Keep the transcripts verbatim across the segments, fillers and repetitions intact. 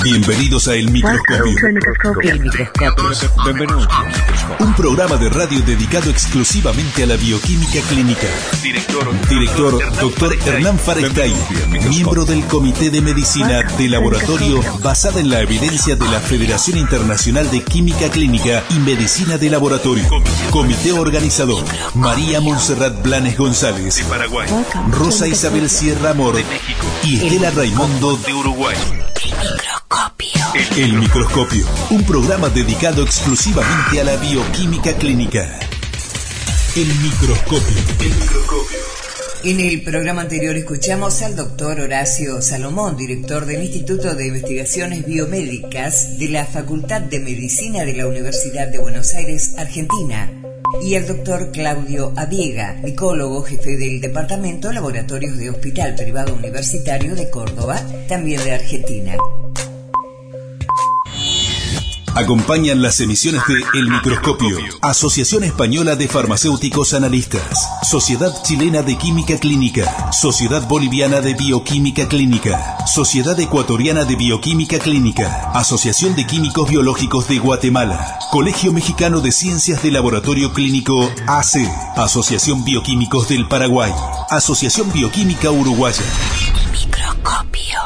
Bienvenidos a El Microscopio. El Microscopio. Benvenuti al Microscopio. Un programa de radio dedicado exclusivamente a la bioquímica clínica. Director, Director doctor Hernán Farestay, miembro del Comité de Medicina de Laboratorio basada en la evidencia de la Federación Internacional de Química Clínica y Medicina de Laboratorio. Comité organizador: María Montserrat Blanes González, de Paraguay, Rosa Isabel Sierra Amor de México y Estela Raimundo de Uruguay. El Microscopio, un programa dedicado exclusivamente a la bioquímica clínica. El Microscopio. El Microscopio. En el programa anterior escuchamos al doctor Horacio Salomón, director del Instituto de Investigaciones Biomédicas de la Facultad de Medicina de la Universidad de Buenos Aires, Argentina, y al doctor Claudio Abiega, micólogo, jefe del Departamento Laboratorios de Hospital Privado Universitario de Córdoba, también de Argentina. Acompañan las emisiones de El Microscopio, Asociación Española de Farmacéuticos Analistas, Sociedad Chilena de Química Clínica, Sociedad Boliviana de Bioquímica Clínica, Sociedad Ecuatoriana de Bioquímica Clínica, Asociación de Químicos Biológicos de Guatemala, Colegio Mexicano de Ciencias de Laboratorio Clínico A C, Asociación Bioquímicos del Paraguay, Asociación Bioquímica Uruguaya. El Microscopio.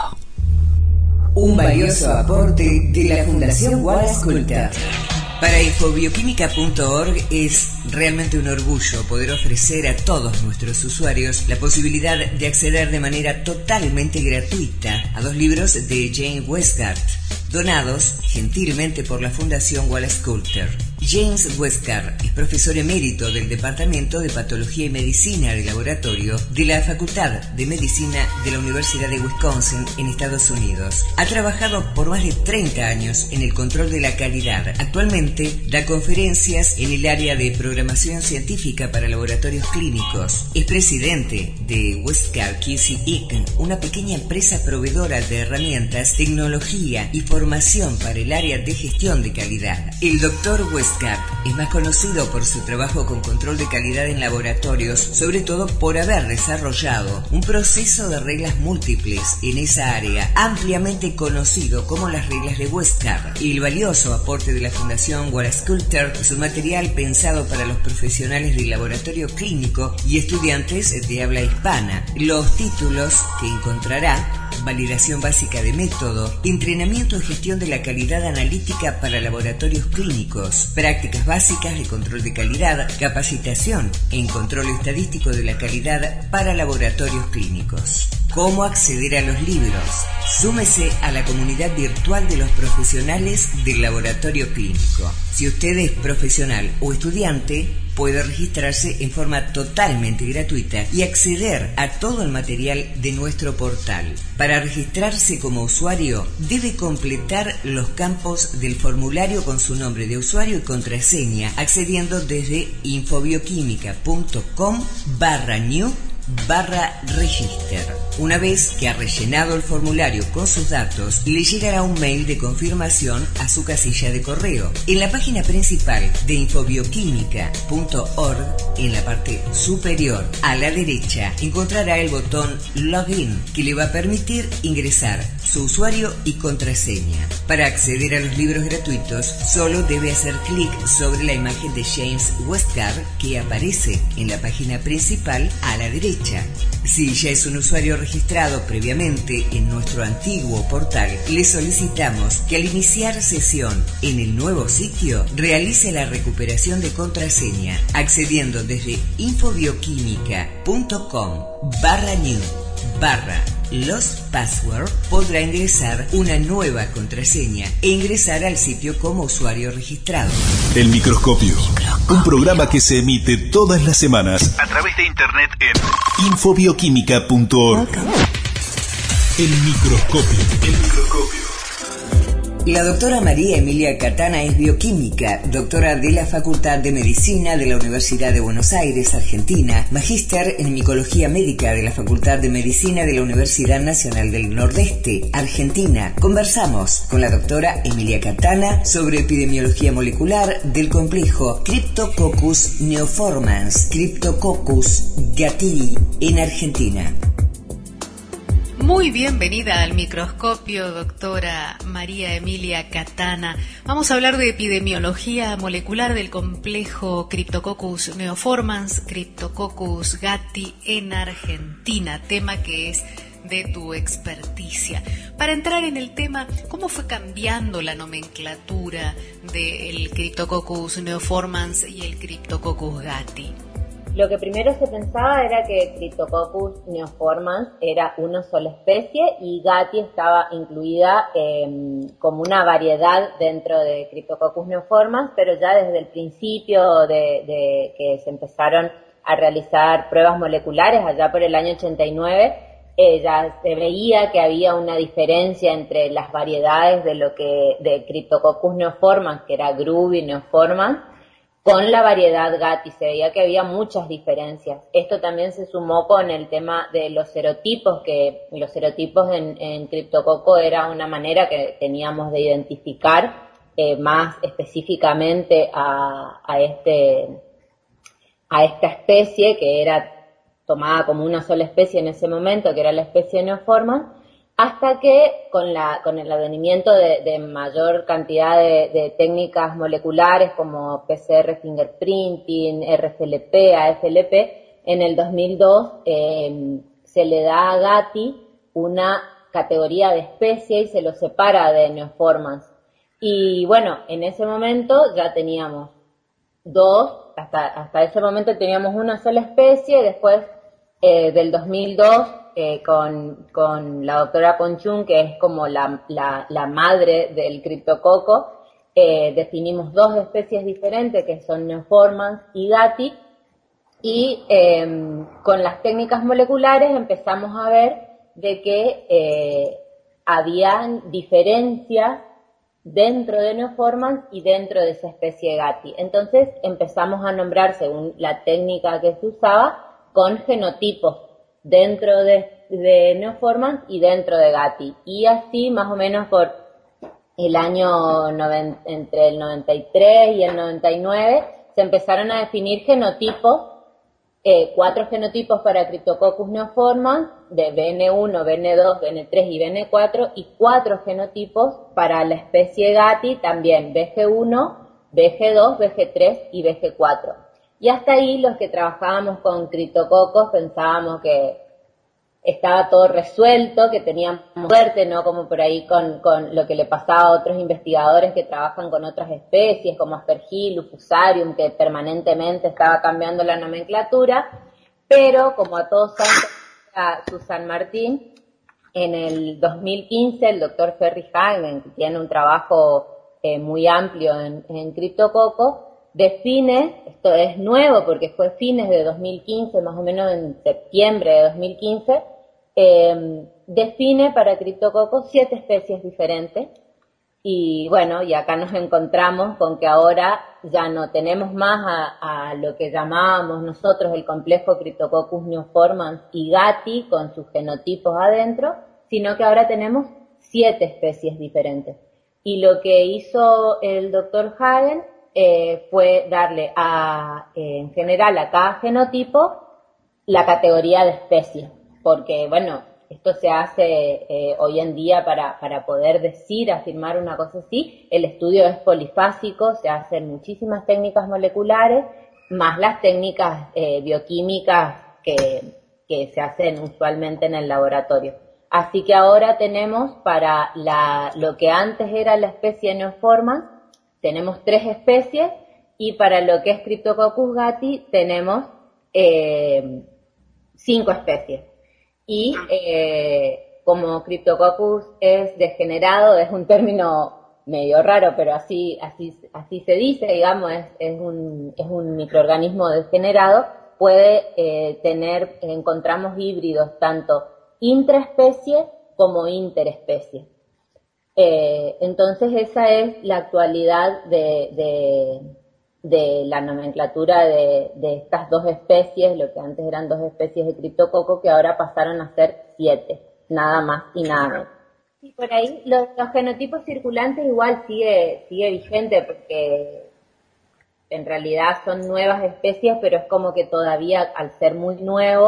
Un valioso aporte de la Fundación Wallace Coulter. Para infobioquímica punto org es realmente un orgullo poder ofrecer a todos nuestros usuarios la posibilidad de acceder de manera totalmente gratuita a dos libros de James Westcott, donados gentilmente por la Fundación Wallace Coulter. James Westcott es profesor emérito del Departamento de Patología y Medicina de Laboratorio de la Facultad de Medicina de la Universidad de Wisconsin en Estados Unidos. Ha trabajado por más de treinta años en el control de la calidad. Actualmente da conferencias en el área de programación científica para laboratorios clínicos. Es presidente de Westcott Q C Incorporated, una pequeña empresa proveedora de herramientas, tecnología y formación para el área de gestión de calidad. El doctor Westcott es más conocido por su trabajo con control de calidad en laboratorios, sobre todo por haber desarrollado un proceso de reglas múltiples en esa área, ampliamente conocido como las reglas de Westcott. El valioso aporte de la Fundación Wallace Coulter es un material pensado para los profesionales del laboratorio clínico y estudiantes de habla hispana. Los títulos que encontrará: validación básica de método, entrenamiento en gestión de la calidad analítica para laboratorios clínicos, prácticas básicas de control de calidad, capacitación en control estadístico de la calidad para laboratorios clínicos. ¿Cómo acceder a los libros? Súmese a la comunidad virtual de los profesionales del laboratorio clínico. Si usted es profesional o estudiante, puede registrarse en forma totalmente gratuita y acceder a todo el material de nuestro portal. Para registrarse como usuario, debe completar los campos del formulario con su nombre de usuario y contraseña, accediendo desde infobioquímica punto com barra new barra register. Una vez que ha rellenado el formulario con sus datos, le llegará un mail de confirmación a su casilla de correo. En la página principal de infobioquímica punto org, en la parte superior a la derecha, encontrará el botón Login, que le va a permitir ingresar su usuario y contraseña. Para acceder a los libros gratuitos, solo debe hacer clic sobre la imagen de James Westcott que aparece en la página principal a la derecha. Si ya es un usuario registrado previamente en nuestro antiguo portal, le solicitamos que al iniciar sesión en el nuevo sitio realice la recuperación de contraseña accediendo desde infobioquímica punto com barra new barra los password. Podrá ingresar una nueva contraseña e ingresar al sitio como usuario registrado. El Microscopio, un programa que se emite todas las semanas a través de internet en infobioquímica punto org. El Microscopio. El Microscopio. La doctora María Emilia Catana es bioquímica, doctora de la Facultad de Medicina de la Universidad de Buenos Aires, Argentina, magíster en micología médica de la Facultad de Medicina de la Universidad Nacional del Nordeste, Argentina. Conversamos con la doctora Emilia Catana sobre epidemiología molecular del complejo Cryptococcus neoformans, Cryptococcus gattii en Argentina. Muy bienvenida al microscopio, doctora María Emilia Catana. Vamos a hablar de epidemiología molecular del complejo Cryptococcus neoformans, Cryptococcus gattii en Argentina, tema que es de tu experticia. Para entrar en el tema, ¿cómo fue cambiando la nomenclatura del Cryptococcus neoformans y el Cryptococcus gattii? Lo que primero se pensaba era que Cryptococcus neoformans era una sola especie y gattii estaba incluida eh, como una variedad dentro de Cryptococcus neoformans, pero ya desde el principio de, de que se empezaron a realizar pruebas moleculares, allá por el año ochenta y nueve, eh, ya se veía que había una diferencia entre las variedades de lo que de Cryptococcus neoformans, que era Grubby neoformans, con la variedad gattii. Se veía que había muchas diferencias. Esto también se sumó con el tema de los serotipos, que los serotipos en, en Cryptococo era una manera que teníamos de identificar eh, más específicamente a, a, este, a esta especie, que era tomada como una sola especie en ese momento, que era la especie neoformans, hasta que con, la, con el advenimiento de, de mayor cantidad de, de técnicas moleculares como P C R fingerprinting, R F L P, A F L P, en el dos mil dos eh, se le da a gattii una categoría de especie y se lo separa de neoformans. Y bueno, en ese momento ya teníamos dos, hasta, hasta ese momento teníamos una sola especie, después eh, del dos mil dos Eh, con, con la doctora Conchun, que es como la, la, la madre del criptococo, eh, definimos dos especies diferentes que son neoformans y gattii, y eh, con las técnicas moleculares empezamos a ver de que eh, habían diferencias dentro de neoformans y dentro de esa especie gattii. Entonces empezamos a nombrar, según la técnica que se usaba, con genotipos dentro de, de neoformans y dentro de gattii. Y así más o menos por el año noven, entre el noventa y tres y el noventa y nueve se empezaron a definir genotipos, eh, cuatro genotipos para Cryptococcus neoformans, de B N uno, B N dos, B N tres y B N cuatro, y cuatro genotipos para la especie gattii, también B G uno, B G dos, B G tres y B G cuatro. Y hasta ahí los que trabajábamos con criptococos pensábamos que estaba todo resuelto, que teníamos suerte, no como por ahí con, con lo que le pasaba a otros investigadores que trabajan con otras especies, como Aspergillus, Fusarium, que permanentemente estaba cambiando la nomenclatura, pero como a todos santos a su San Martín, en el dos mil quince el doctor Ferry Hagen, que tiene un trabajo eh, muy amplio en, en criptococo, define, esto es nuevo porque fue fines de dos mil quince, más o menos en septiembre de dos mil quince, eh, define para criptococos siete especies diferentes. Y bueno, y acá nos encontramos con que ahora ya no tenemos más a, a lo que llamábamos nosotros el complejo Cryptococcus neoformans y gattii con sus genotipos adentro, sino que ahora tenemos siete especies diferentes. Y lo que hizo el doctor Hagen Eh, fue darle a, eh, en general a cada genotipo la categoría de especie, porque bueno, esto se hace eh, hoy en día para, para poder decir, afirmar una cosa así. El estudio es polifásico, se hacen muchísimas técnicas moleculares, más las técnicas eh, bioquímicas que, que se hacen usualmente en el laboratorio. Así que ahora tenemos para la, lo que antes era la especie neoformans, tenemos tres especies, y para lo que es Cryptococcus gattii tenemos eh, cinco especies. Y eh, como Cryptococcus es degenerado, es un término medio raro, pero así así así se dice, digamos, es, es un es un microorganismo degenerado, puede eh, tener, encontramos híbridos tanto intraespecie como interespecie. Eh, entonces esa es la actualidad de, de, de la nomenclatura de, de estas dos especies, lo que antes eran dos especies de criptococo, que ahora pasaron a ser siete, nada más y nada menos. Y por ahí los, los genotipos circulantes igual sigue, sigue vigente, porque en realidad son nuevas especies, pero es como que todavía al ser muy nuevo,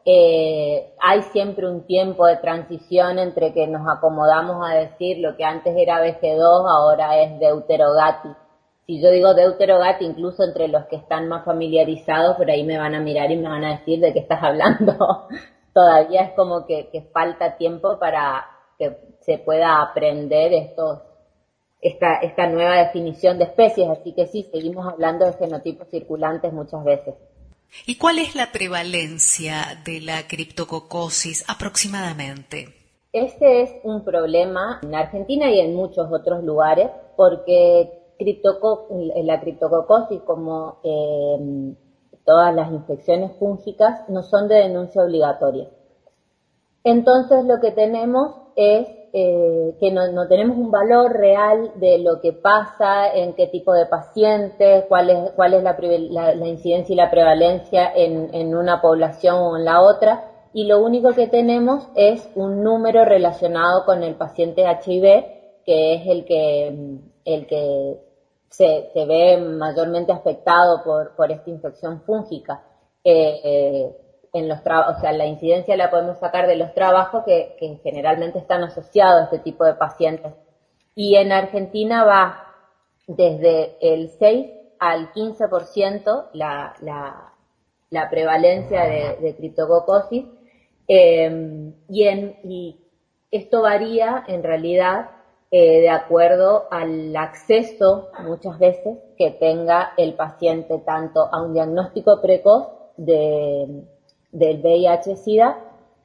eh, hay siempre un tiempo de transición entre que nos acomodamos a decir lo que antes era B G dos, ahora es Deuterogati. Si yo digo Deuterogati, incluso entre los que están más familiarizados, por ahí me van a mirar y me van a decir de qué estás hablando. Todavía es como que, que falta tiempo para que se pueda aprender estos, esta, esta nueva definición de especies, así que sí, seguimos hablando de genotipos circulantes muchas veces. ¿Y cuál es la prevalencia de la criptococosis aproximadamente? Este es un problema en Argentina y en muchos otros lugares, porque criptoco- la criptococosis, como eh, todas las infecciones fúngicas, no son de denuncia obligatoria. Entonces lo que tenemos es eh, que no, no tenemos un valor real de lo que pasa, en qué tipo de pacientes, cuál es, cuál es la, la, la incidencia y la prevalencia en, en una población o en la otra, y lo único que tenemos es un número relacionado con el paciente H I V, que es el que, el que se, se ve mayormente afectado por, por esta infección fúngica. Eh, eh, en los tra- o sea, la incidencia la podemos sacar de los trabajos que, que generalmente están asociados a este tipo de pacientes. Y en Argentina va desde el seis al quince por ciento la, la, la prevalencia de, de criptococosis, eh, y, en, y esto varía en realidad eh, de acuerdo al acceso muchas veces que tenga el paciente tanto a un diagnóstico precoz de del V I H-Sida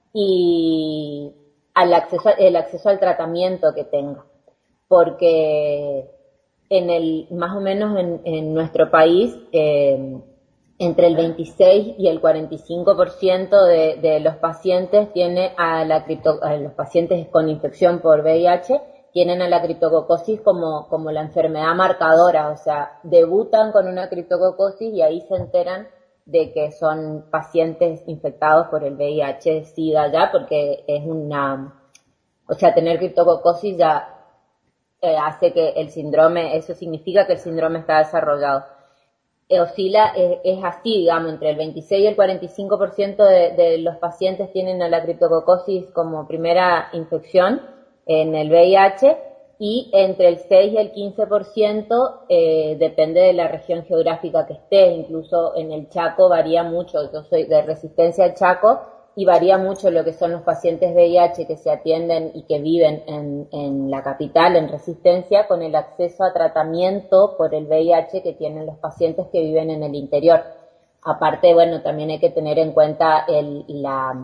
y al acceso, el acceso al tratamiento que tenga, porque en el más o menos en, en nuestro país eh, entre el veintiséis y el cuarenta y cinco por ciento de, de los pacientes tiene a la cripto, a los pacientes con infección por V I H tienen a la criptococosis como, como la enfermedad marcadora, o sea, debutan con una criptococosis y ahí se enteran de que son pacientes infectados por el V I H SIDA ya, porque es una, o sea, tener criptococosis ya eh, hace que el síndrome, eso significa que el síndrome está desarrollado. Eh, oscila, eh, es así, digamos, entre el veintiséis y el cuarenta y cinco por ciento de, de los pacientes tienen a la criptococosis como primera infección en el V I H, y entre el seis y el quince por ciento eh, depende de la región geográfica que esté, incluso en el Chaco varía mucho, yo soy de Resistencia al Chaco y varía mucho lo que son los pacientes V I H que se atienden y que viven en, en la capital, en Resistencia, con el acceso a tratamiento por el V I H que tienen los pacientes que viven en el interior. Aparte, bueno, también hay que tener en cuenta el, la...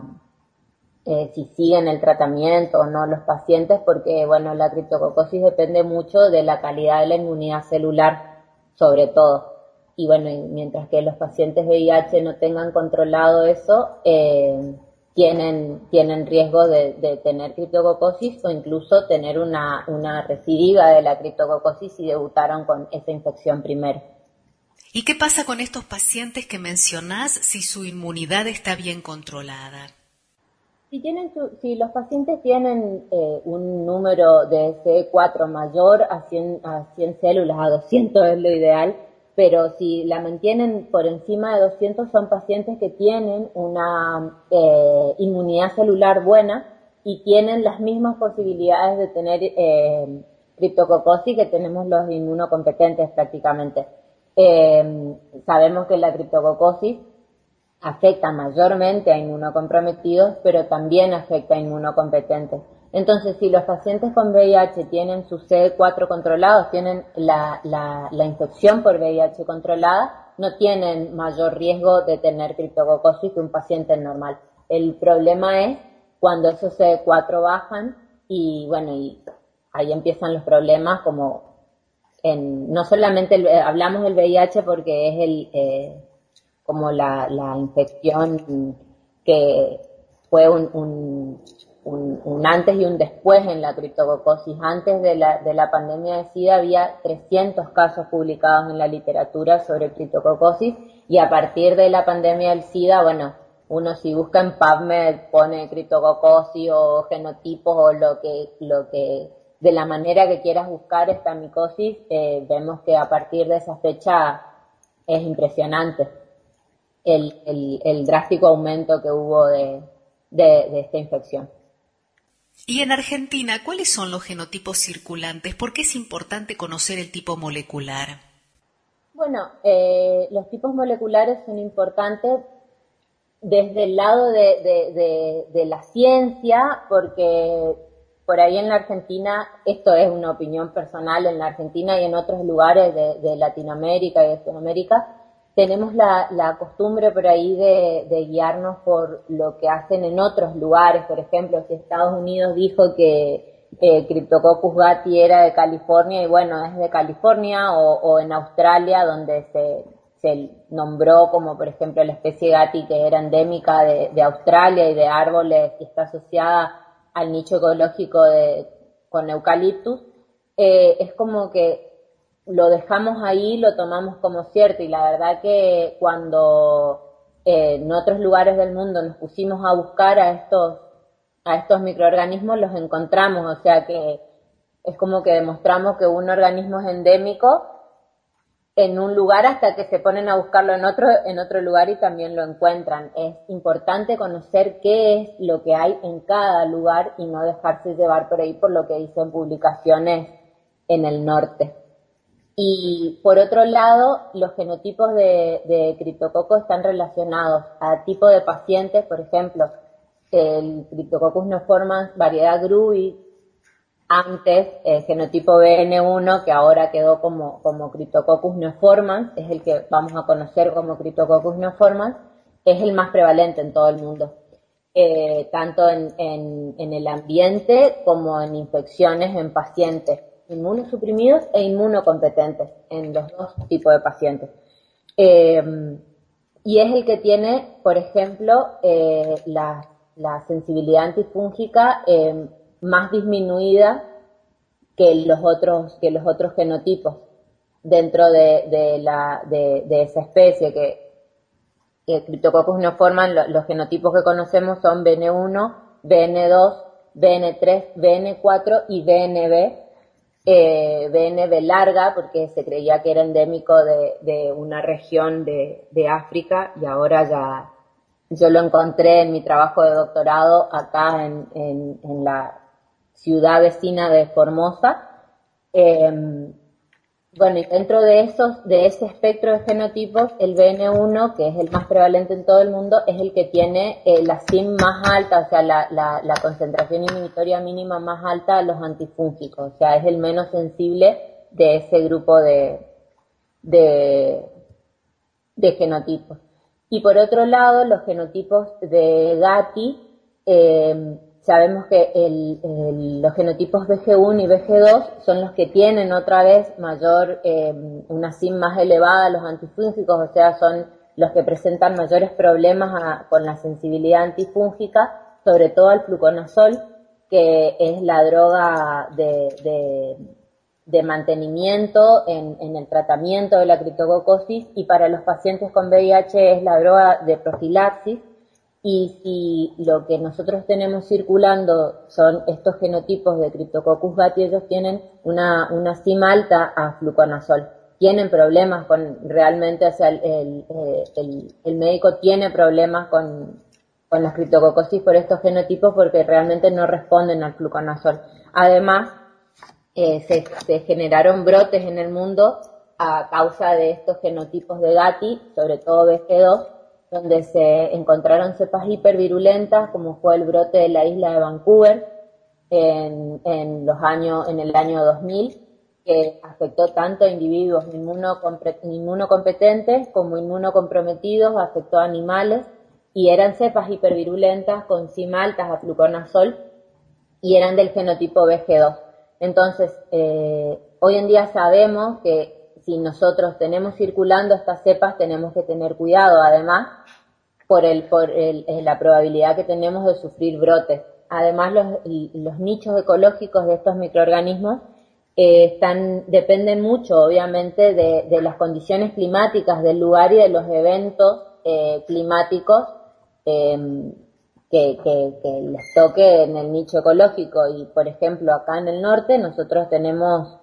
Eh, si siguen el tratamiento o no los pacientes, porque bueno, la criptococosis depende mucho de la calidad de la inmunidad celular, sobre todo. Y bueno, y mientras que los pacientes V I H no tengan controlado eso, eh, tienen, tienen riesgo de, de tener criptococosis o incluso tener una, una recidiva de la criptococosis si debutaron con esa infección primero. ¿Y qué pasa con estos pacientes que mencionás si su inmunidad está bien controlada? Si, tienen su, si los pacientes tienen eh, un número de C D cuatro mayor a cien, a cien células, a doscientos es lo ideal, pero si la mantienen por encima de doscientos son pacientes que tienen una eh, inmunidad celular buena y tienen las mismas posibilidades de tener eh, criptococosis que tenemos los inmunocompetentes prácticamente. Eh, sabemos que la criptococosis afecta mayormente a inmunocomprometidos, pero también afecta a inmunocompetentes. Entonces, si los pacientes con V I H tienen su C D cuatro controlados, tienen la, la, la infección por V I H controlada, no tienen mayor riesgo de tener criptococosis que un paciente normal. El problema es cuando esos C D cuatro bajan y, bueno, y ahí empiezan los problemas como en, no solamente el, hablamos del V I H porque es el... Eh, como la, la infección que fue un, un, un, un antes y un después en la criptococosis. Antes de la, de la pandemia de SIDA había trescientos casos publicados en la literatura sobre criptococosis y a partir de la pandemia del SIDA, bueno, uno si busca en PubMed pone criptococosis o genotipos o lo que, lo que de la manera que quieras buscar esta micosis, eh, vemos que a partir de esa fecha es impresionante. el, el, el drástico aumento que hubo de, de, de esta infección. Y en Argentina, ¿cuáles son los genotipos circulantes? ¿Por qué es importante conocer el tipo molecular? Bueno, eh, los tipos moleculares son importantes desde el lado de, de, de, de la ciencia, porque por ahí en la Argentina, esto es una opinión personal, en la Argentina y en otros lugares de, de Latinoamérica y de Sudamérica, tenemos la, la costumbre por ahí de, de guiarnos por lo que hacen en otros lugares. Por ejemplo, si Estados Unidos dijo que eh, Cryptococcus gattii era de California, y bueno, es de California, o, o en Australia, donde se, se nombró como, por ejemplo, la especie gattii que era endémica de, de Australia y de árboles y está asociada al nicho ecológico de, con eucaliptus, eh, es como que lo dejamos ahí, lo tomamos como cierto, y la verdad que cuando eh, en otros lugares del mundo nos pusimos a buscar a estos, a estos microorganismos, los encontramos, o sea que es como que demostramos que un organismo es endémico en un lugar hasta que se ponen a buscarlo en otro, en otro lugar y también lo encuentran. Es importante conocer qué es lo que hay en cada lugar y no dejarse llevar por ahí por lo que dicen publicaciones en el norte. Y por otro lado, los genotipos de, de Cryptococcus están relacionados a tipo de pacientes. Por ejemplo, el Cryptococcus neoformans variedad Gruby, antes el genotipo B N uno, que ahora quedó como, como Cryptococcus neoformans, es el que vamos a conocer como Cryptococcus neoformans, es el más prevalente en todo el mundo, eh, tanto en, en, en el ambiente como en infecciones en pacientes inmunosuprimidos e inmunocompetentes, en los dos tipos de pacientes. Eh, y es el que tiene, por ejemplo, eh, la, la sensibilidad antifúngica eh, más disminuida que los otros, que los otros genotipos dentro de, de, la, de, de esa especie, que, que Cryptococcus neoformans, lo, los genotipos que conocemos son B N uno, B N dos, B N tres, B N cuatro y B N B. Eh, B N B larga, porque se creía que era endémico de, de una región de, de África, y ahora ya yo lo encontré en mi trabajo de doctorado acá en, en, en la ciudad vecina de Formosa. Eh, bueno, y dentro de esos, de ese espectro de genotipos, el B N uno, que es el más prevalente en todo el mundo, es el que tiene eh, la C I M más alta, o sea, la, la, la concentración inhibitoria mínima más alta a los antifúngicos, o sea, es el menos sensible de ese grupo de, de, de genotipos. Y por otro lado, los genotipos de gattii, eh, sabemos que el, el, los genotipos B G uno y B G dos son los que tienen otra vez mayor, eh, una C I M más elevada a los antifúngicos, o sea, son los que presentan mayores problemas a, con la sensibilidad antifúngica, sobre todo al fluconazol, que es la droga de, de, de mantenimiento en, en el tratamiento de la criptococcosis, y para los pacientes con V I H es la droga de profilaxis. Y si lo que nosotros tenemos circulando son estos genotipos de Cryptococcus gattii, ellos tienen una, una C I M alta a fluconazol. Tienen problemas con, realmente, o sea, el, el, el, el médico tiene problemas con, con las criptococcosis por estos genotipos porque realmente no responden al fluconazol. Además, eh, se, se generaron brotes en el mundo a causa de estos genotipos de gattii, sobre todo B G dos, donde se encontraron cepas hipervirulentas, como fue el brote de la isla de Vancouver en, en, los años, en el año dos mil, que afectó tanto a individuos inmunocompetentes como inmunocomprometidos, afectó a animales, y eran cepas hipervirulentas con C I M altas a fluconazol, y eran del genotipo B G dos. Entonces, eh, hoy en día sabemos que si nosotros tenemos circulando estas cepas, tenemos que tener cuidado, además, por, el, por el, la probabilidad que tenemos de sufrir brotes. Además, los, los nichos ecológicos de estos microorganismos eh, están, dependen mucho, obviamente, de, de las condiciones climáticas del lugar y de los eventos eh, climáticos eh, que, que, que les toque en el nicho ecológico. Y, por ejemplo, acá en el norte nosotros tenemos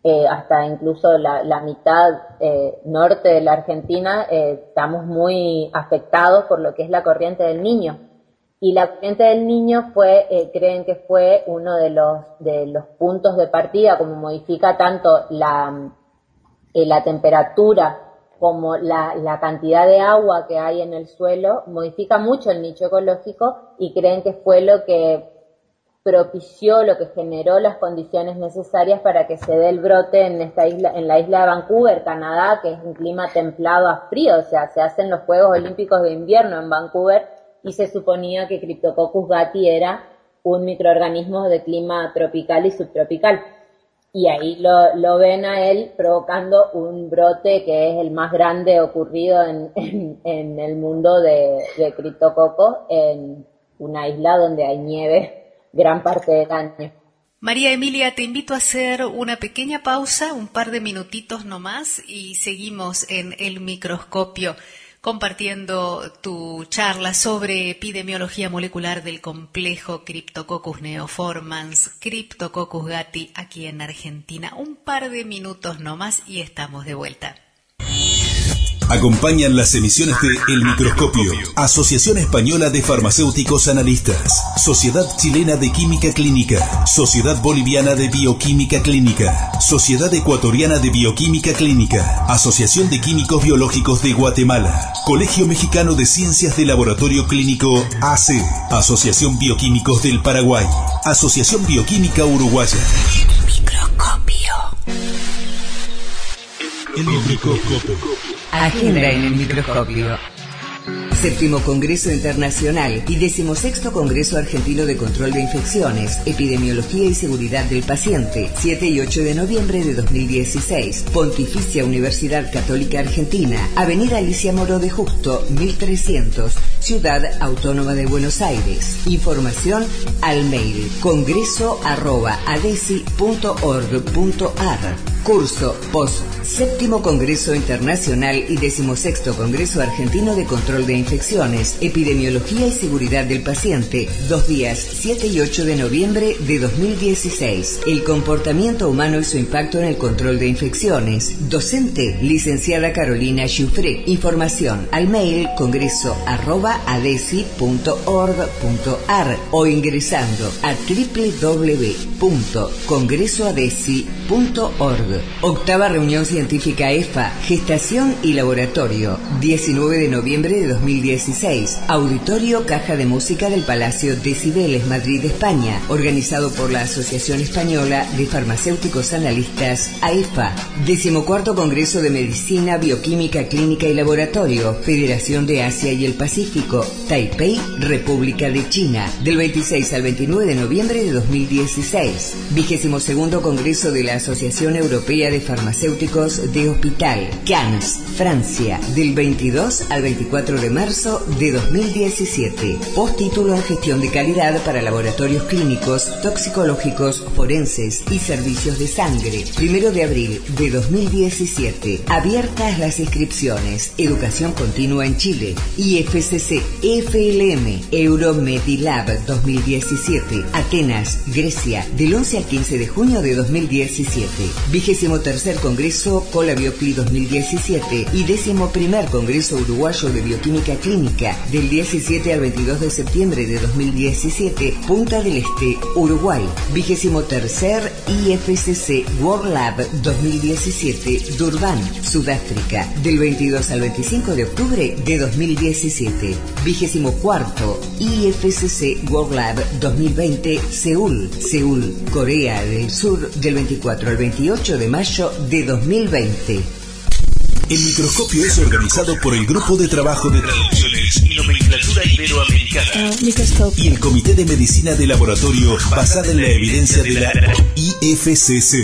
eh, hasta incluso la, la mitad eh, norte de la Argentina, eh, estamos muy afectados por lo que es la corriente del Niño. Y la corriente del Niño fue, eh, creen que fue uno de los, de los puntos de partida, como modifica tanto la, eh, la temperatura como la, la cantidad de agua que hay en el suelo, modifica mucho el nicho ecológico, y creen que fue lo que propició, lo que generó las condiciones necesarias para que se dé el brote en esta isla, en la isla de Vancouver, Canadá, que es un clima templado a frío. O sea, se hacen los Juegos Olímpicos de invierno en Vancouver, y se suponía que Cryptococcus gattii era un microorganismo de clima tropical y subtropical. Y ahí lo, lo ven a él provocando un brote que es el más grande ocurrido en, en, en el mundo de, de criptococos, en una isla donde hay nieve gran parte del año. María Emilia, te invito a hacer una pequeña pausa, un par de minutitos nomás, y seguimos en el microscopio compartiendo tu charla sobre epidemiología molecular del complejo Cryptococcus neoformans, Cryptococcus gattii, aquí en Argentina. Un par de minutos nomás y estamos de vuelta. Acompañan las emisiones de El Microscopio, Asociación Española de Farmacéuticos Analistas, Sociedad Chilena de Química Clínica, Sociedad Boliviana de Bioquímica Clínica, Sociedad Ecuatoriana de Bioquímica Clínica, Asociación de Químicos Biológicos de Guatemala, Colegio Mexicano de Ciencias de Laboratorio Clínico A C, Asociación Bioquímicos del Paraguay, Asociación Bioquímica Uruguaya. El microscopio. El microscopio. Agenda en el microscopio. Séptimo Congreso Internacional y decimosexto Congreso Argentino de Control de Infecciones, Epidemiología y Seguridad del Paciente, siete y ocho de noviembre de dos mil dieciséis. Pontificia Universidad Católica Argentina, Avenida Alicia Moró de Justo, mil trescientos, Ciudad Autónoma de Buenos Aires. Información al mail congreso arroba adesi punto org punto ar. Curso post Séptimo Congreso Internacional y decimosexto Congreso Argentino de Control de Infecciones, Epidemiología y Seguridad del Paciente, dos días, siete y ocho de noviembre de dos mil dieciséis. El comportamiento humano y su impacto en el control de infecciones. Docente, licenciada Carolina Giuffre. Información al mail congreso arroba adesi punto org punto ar o ingresando a doble u doble u doble u punto congreso adesi punto org. Octava reunión científica E F A, Gestación y Laboratorio, diecinueve de noviembre de dos mil dieciséis. Auditorio Caja de Música del Palacio Decibeles, Madrid, España. Organizado por la Asociación Española de Farmacéuticos Analistas, A E F A. Decimocuarto Congreso de Medicina, Bioquímica, Clínica y Laboratorio, Federación de Asia y el Pacífico, Taipei, República de China. Del veintiséis al veintinueve de noviembre de dos mil dieciséis. Vigésimo segundo Congreso de la Asociación Europea de Farmacéuticos de Hospital, Cannes, Francia, del veintidós al veinticuatro de marzo de dos mil diecisiete. Postítulo en Gestión de Calidad para Laboratorios Clínicos, Toxicológicos, Forenses y Servicios de Sangre. Primero de abril de dos mil diecisiete. Abiertas las inscripciones. Educación Continua en Chile. I F C C, E F L M, Euromedilab dos mil diecisiete. Atenas, Grecia, del once al quince de junio de dos mil diecisiete. Vigésimo tercer Congreso Cola Biocli dos mil diecisiete y décimo primer Congreso Uruguayo de Bioquímica Clínica, del diecisiete al veintidós de septiembre de dos mil diecisiete, Punta del Este, Uruguay. Vigésimo tercer I F C C World Lab dos mil diecisiete, Durban, Sudáfrica, del veintidós al veinticinco de octubre de dos mil diecisiete. Vigésimo cuarto I F C C World Lab dos mil veinte, Seúl, Seúl, Corea del Sur, del veinticuatro al veintiocho de mayo de dos mil veinte. El microscopio es organizado por el Grupo de Trabajo de Traducciones y Nomenclatura Iberoamericana y el Comité de Medicina de Laboratorio basada en la evidencia de la I F C C.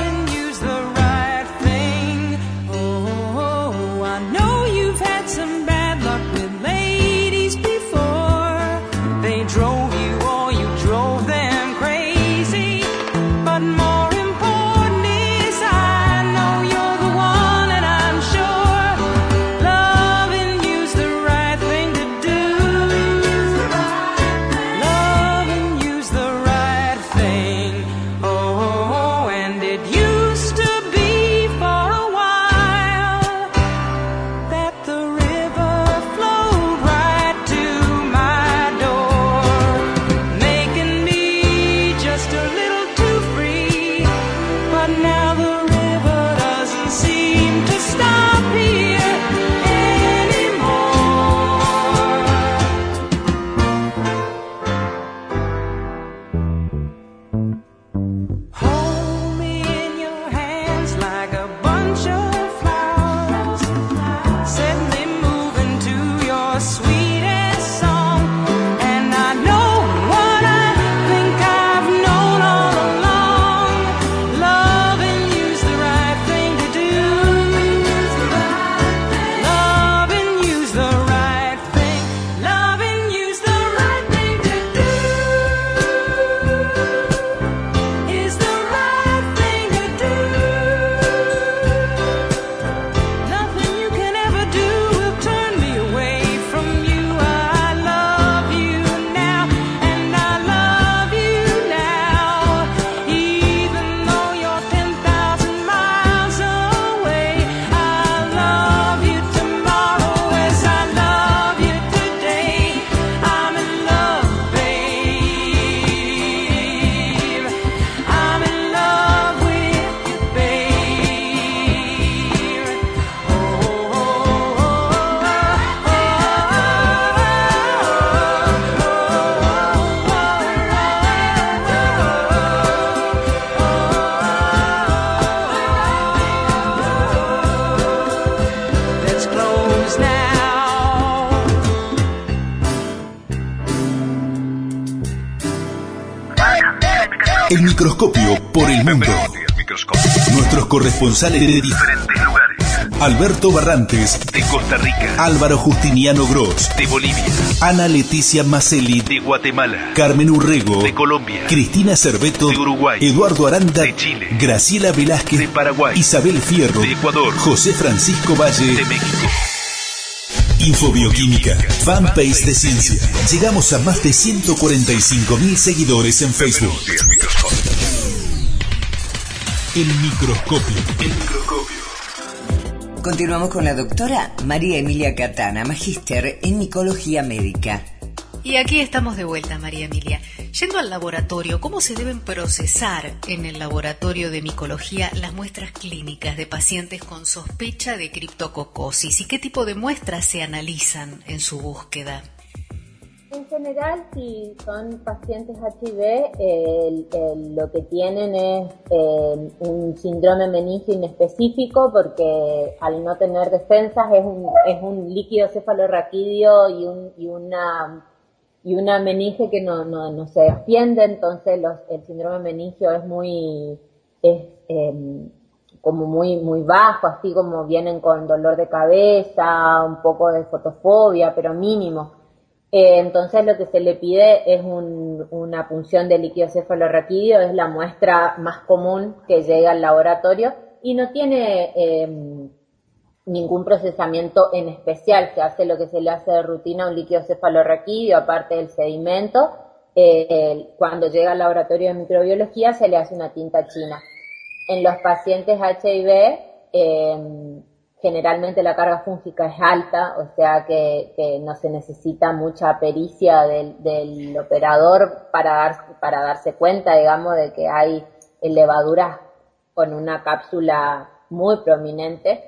Some bad El microscopio por el mundo. Nuestros corresponsales de diferentes lugares. Alberto Barrantes, de Costa Rica. Álvaro Justiniano Gross, de Bolivia. Ana Leticia Macelli, de Guatemala. Carmen Urrego, de Colombia. Cristina Cerveto, de Uruguay. Eduardo Aranda, de Chile. Graciela Velázquez, de Paraguay. Isabel Fierro, de Ecuador. José Francisco Valle, de México. Infobioquímica, fanpage de ciencia. Llegamos a más de ciento cuarenta y cinco mil seguidores en Facebook. El microscopio. El microscopio. Continuamos con la doctora María Emilia Catana, magíster en micología médica. Y aquí estamos de vuelta, María Emilia. Yendo al laboratorio, ¿cómo se deben procesar en el laboratorio de micología las muestras clínicas de pacientes con sospecha de criptococosis? ¿Y qué tipo de muestras se analizan en su búsqueda? En general, si son pacientes H I V, eh, eh, lo que tienen es eh, un síndrome meningio inespecífico, porque al no tener defensas es un, es un líquido cefalorraquídeo y, un, y una... y una meninge que no, no, no se extiende, entonces los, el síndrome meningio es muy, es eh, como muy, muy bajo, así como vienen con dolor de cabeza, un poco de fotofobia, pero mínimo. Eh, entonces lo que se le pide es un, una punción de líquido cefalorraquídeo, es la muestra más común que llega al laboratorio y no tiene eh, ningún procesamiento en especial. Se hace lo que se le hace de rutina a un líquido cefalorraquídeo, aparte del sedimento. Eh, eh, cuando llega al laboratorio de microbiología se le hace una tinta china. En los pacientes H I V, eh, generalmente la carga fúngica es alta, o sea que, que no se necesita mucha pericia del, del operador para, dar, para darse cuenta, digamos, de que hay levaduras con una cápsula muy prominente.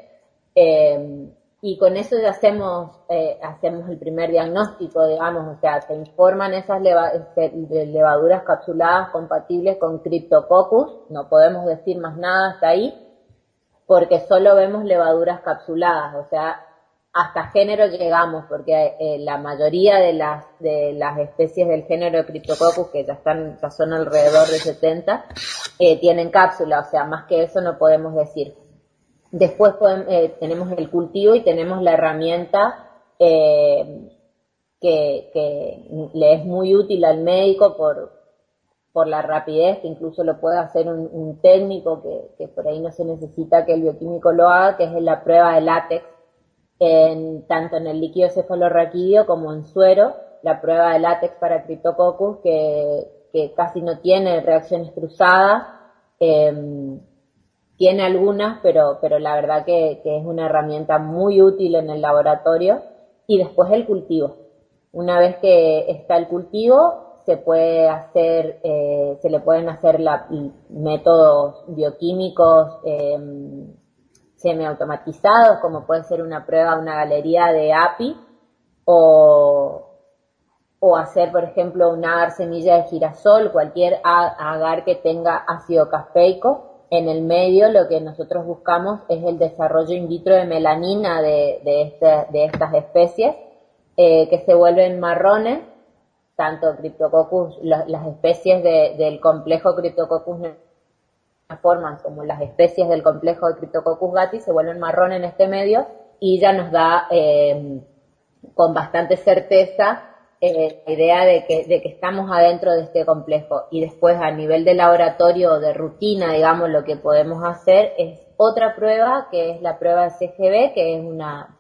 Eh, y con eso ya hacemos eh, hacemos el primer diagnóstico, digamos, o sea, se informan esas leva, levaduras capsuladas compatibles con Cryptococcus. No podemos decir más nada hasta ahí, porque solo vemos levaduras capsuladas, o sea, hasta género llegamos, porque eh, la mayoría de las de las especies del género de Cryptococcus, que ya están ya son alrededor de setenta, eh, tienen cápsula, o sea, más que eso no podemos decir. Después podemos, eh, tenemos el cultivo y tenemos la herramienta eh, que, que le es muy útil al médico por, por la rapidez, que incluso lo puede hacer un, un técnico, que, que por ahí no se necesita que el bioquímico lo haga, que es la prueba de látex, en, tanto en el líquido cefalorraquídeo como en suero, la prueba de látex para Cryptococcus, que, que casi no tiene reacciones cruzadas. Eh, Tiene algunas, pero, pero la verdad que, que es una herramienta muy útil en el laboratorio. Y después el cultivo. Una vez que está el cultivo, se puede hacer, eh, se le pueden hacer la, métodos bioquímicos eh, semiautomatizados, como puede ser una prueba, una galería de A P I, o, o hacer, por ejemplo, un agar semilla de girasol, cualquier agar que tenga ácido caspeico. En el medio lo que nosotros buscamos es el desarrollo in vitro de melanina de, de, este, de estas especies, eh, que se vuelven marrones, tanto Cryptococcus, las, las especies de, del complejo Cryptococcus neoformans como las especies del complejo de Cryptococcus gatti se vuelven marrón en este medio, y ya nos da eh, con bastante certeza Eh, la idea de que, de que estamos adentro de este complejo. Y después, a nivel de laboratorio de rutina, digamos, lo que podemos hacer es otra prueba, que es la prueba de C G B, que es una,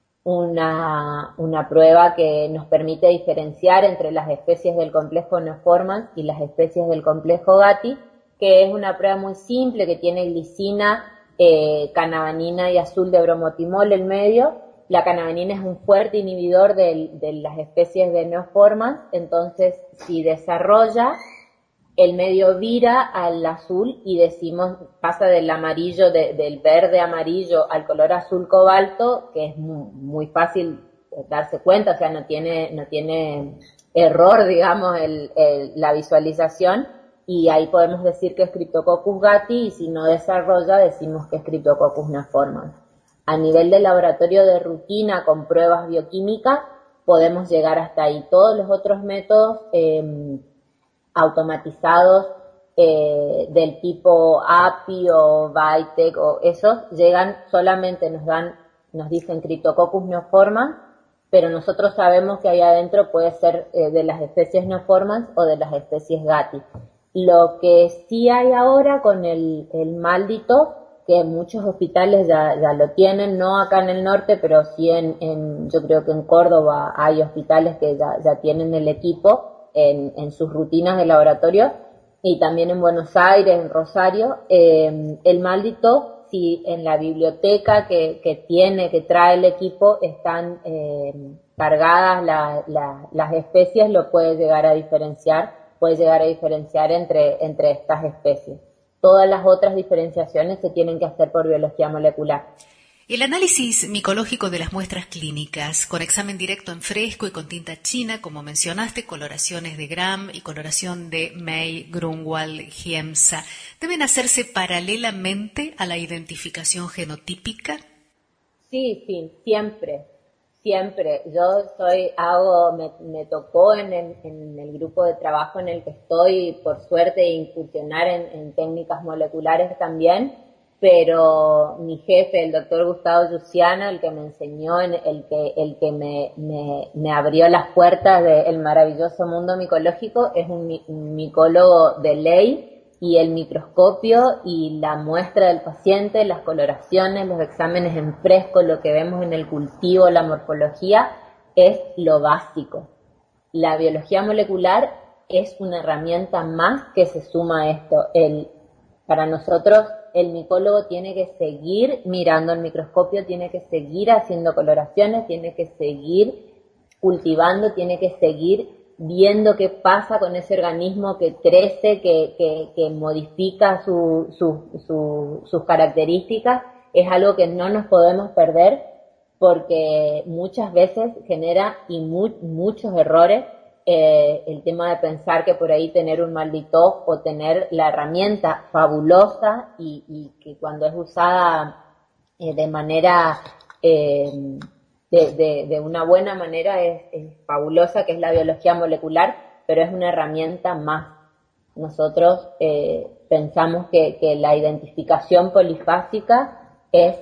una, una prueba que nos permite diferenciar entre las especies del complejo neoformans y las especies del complejo gatti, que es una prueba muy simple, que tiene glicina, eh, canavanina y azul de bromotimol en medio. La canavanina es un fuerte inhibidor de, de las especies de neoformans, entonces si desarrolla, el medio vira al azul y decimos, pasa del amarillo, de, del verde amarillo al color azul cobalto, que es muy, muy fácil darse cuenta, o sea, no tiene, no tiene error, digamos, el, el, la visualización, y ahí podemos decir que es Cryptococcus gatti, y si no desarrolla, decimos que es Cryptococcus neoformans. A nivel de laboratorio de rutina con pruebas bioquímicas, podemos llegar hasta ahí. Todos los otros métodos eh, automatizados eh, del tipo A P I o Vitek o esos llegan solamente, nos dan, nos dicen Cryptococcus neoformans, pero nosotros sabemos que ahí adentro puede ser eh, de las especies neoformans o de las especies Gatti. Lo que sí hay ahora con el, el maldito, que muchos hospitales ya, ya lo tienen, no acá en el norte, pero sí en, en yo creo que en Córdoba hay hospitales que ya, ya tienen el equipo en, en sus rutinas de laboratorio, y también en Buenos Aires, en Rosario. Eh, el maldito, si en la biblioteca que, que tiene, que trae el equipo, están eh, cargadas la, la, las especies, lo puede llegar a diferenciar, puede llegar a diferenciar entre, entre estas especies. Todas las otras diferenciaciones se tienen que hacer por biología molecular. El análisis micológico de las muestras clínicas, con examen directo en fresco y con tinta china, como mencionaste, coloraciones de Gram y coloración de May, Grunwald, Giemsa, ¿deben hacerse paralelamente a la identificación genotípica? Sí, sí, siempre, siempre. Yo soy, hago, me, me tocó en el, en el grupo de trabajo en el que estoy, por suerte, incursionar en, en técnicas moleculares también. Pero mi jefe, el doctor Gustavo Luciano, el que me enseñó, el que, el que me, me, me abrió las puertas del maravilloso mundo micológico, es un, un micólogo de ley, y el microscopio y la muestra del paciente, las coloraciones, los exámenes en fresco, lo que vemos en el cultivo, la morfología, es lo básico. La biología molecular es una herramienta más que se suma a esto. El, para nosotros, el micólogo tiene que seguir mirando el microscopio, tiene que seguir haciendo coloraciones, tiene que seguir cultivando, tiene que seguir viendo qué pasa con ese organismo que crece, que, que, que modifica su, su, su, sus características. Es algo que no nos podemos perder, porque muchas veces genera y mu muchos errores. Eh, el tema de pensar que por ahí tener un maldito o tener la herramienta fabulosa y, y que cuando es usada eh, de manera, eh, de, de, de una buena manera es, es fabulosa, que es la biología molecular, pero es una herramienta más. Nosotros eh, pensamos que, que la identificación polifásica es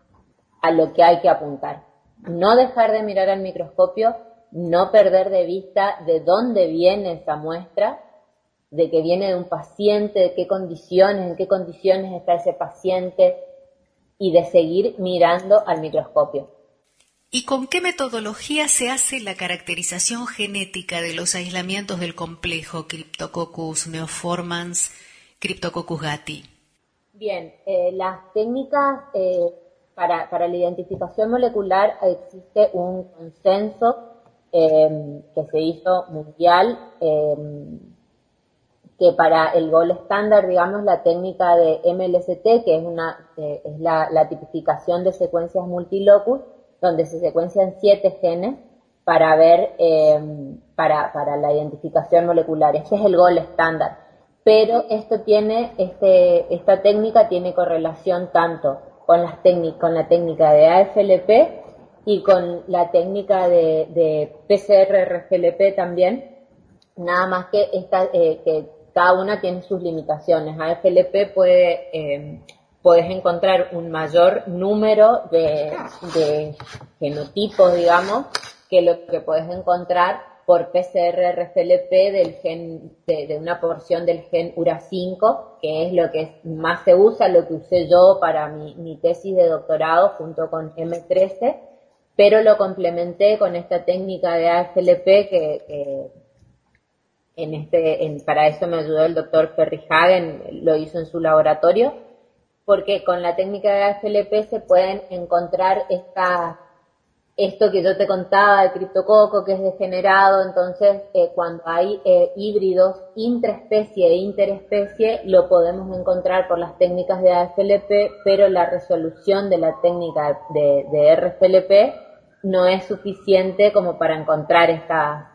a lo que hay que apuntar. No dejar de mirar al microscopio, no perder de vista de dónde viene esa muestra, de que viene de un paciente, de qué condiciones, en qué condiciones está ese paciente, y de seguir mirando al microscopio. ¿Y con qué metodología se hace la caracterización genética de los aislamientos del complejo Cryptococcus neoformans, Cryptococcus gatti? Bien, eh, las técnicas eh, para, para la identificación molecular existe un consenso Eh, que se hizo mundial, eh, que para el gold estándar, digamos, la técnica de M L S T, que es una eh, es la, la tipificación de secuencias multilocus, donde se secuencian siete genes para ver eh, para para la identificación molecular. Este es el gold estándar, pero esto tiene este esta técnica tiene correlación tanto con las técnicas con la técnica de A F L P y con la técnica de, de P C R R F L P también, nada más que esta, eh, que cada una tiene sus limitaciones. A F L P puede, eh, puedes encontrar un mayor número de, de genotipos, digamos, que lo que puedes encontrar por P C R R F L P del gen, de, de una porción del gen U R A cinco, que es lo que más se usa, lo que usé yo para mi, mi tesis de doctorado junto con M trece, pero lo complementé con esta técnica de A F L P que, que en este, en, para eso me ayudó el doctor Ferrihagen, lo hizo en su laboratorio, porque con la técnica de A F L P se pueden encontrar esta, esto que yo te contaba de criptococo que es degenerado. Entonces eh, cuando hay eh, híbridos intraespecie e interespecie lo podemos encontrar por las técnicas de A F L P, pero la resolución de la técnica de, de R F L P no es suficiente como para encontrar esta,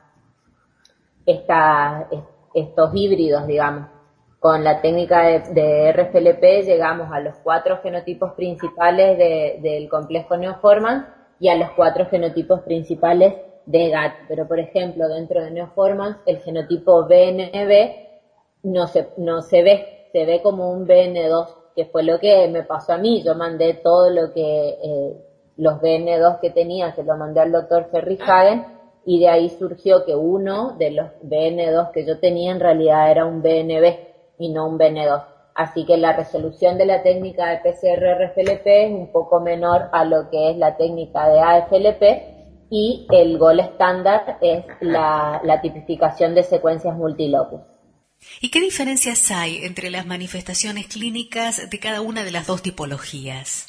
esta, estos híbridos, digamos. Con la técnica de, de R F L P llegamos a los cuatro genotipos principales de, del complejo neoformans y a los cuatro genotipos principales de Gatti. Pero, por ejemplo, dentro de neoformans, el genotipo B N B no se, no se ve, se ve como un B N dos, que fue lo que me pasó a mí. Yo mandé todo lo que, eh, los B N dos que tenía, se lo mandé al doctor Ferrihagen, y de ahí surgió que uno de los B N dos que yo tenía en realidad era un B N B y no un B N dos. Así que la resolución de la técnica de P C R R F L P es un poco menor a lo que es la técnica de A F L P, y el gol estándar es la, la tipificación de secuencias multilocus. ¿Y qué diferencias hay entre las manifestaciones clínicas de cada una de las dos tipologías?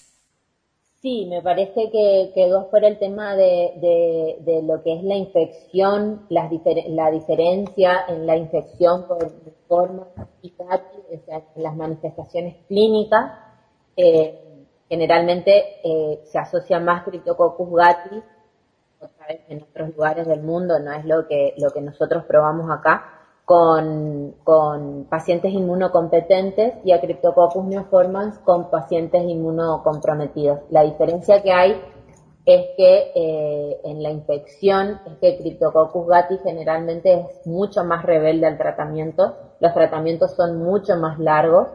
Sí, me parece que quedó fuera el tema de, de, de lo que es la infección, las difer- la diferencia en la infección por forma y Gatti, o sea, las manifestaciones clínicas. Eh, generalmente eh, se asocia más Cryptococcus gattii, otra vez en otros lugares del mundo, no es lo que, lo que nosotros probamos acá, con, con pacientes inmunocompetentes, y a Cryptococcus neoformans con pacientes inmunocomprometidos. La diferencia que hay es que eh, en la infección es que Cryptococcus gattii generalmente es mucho más rebelde al tratamiento, los tratamientos son mucho más largos,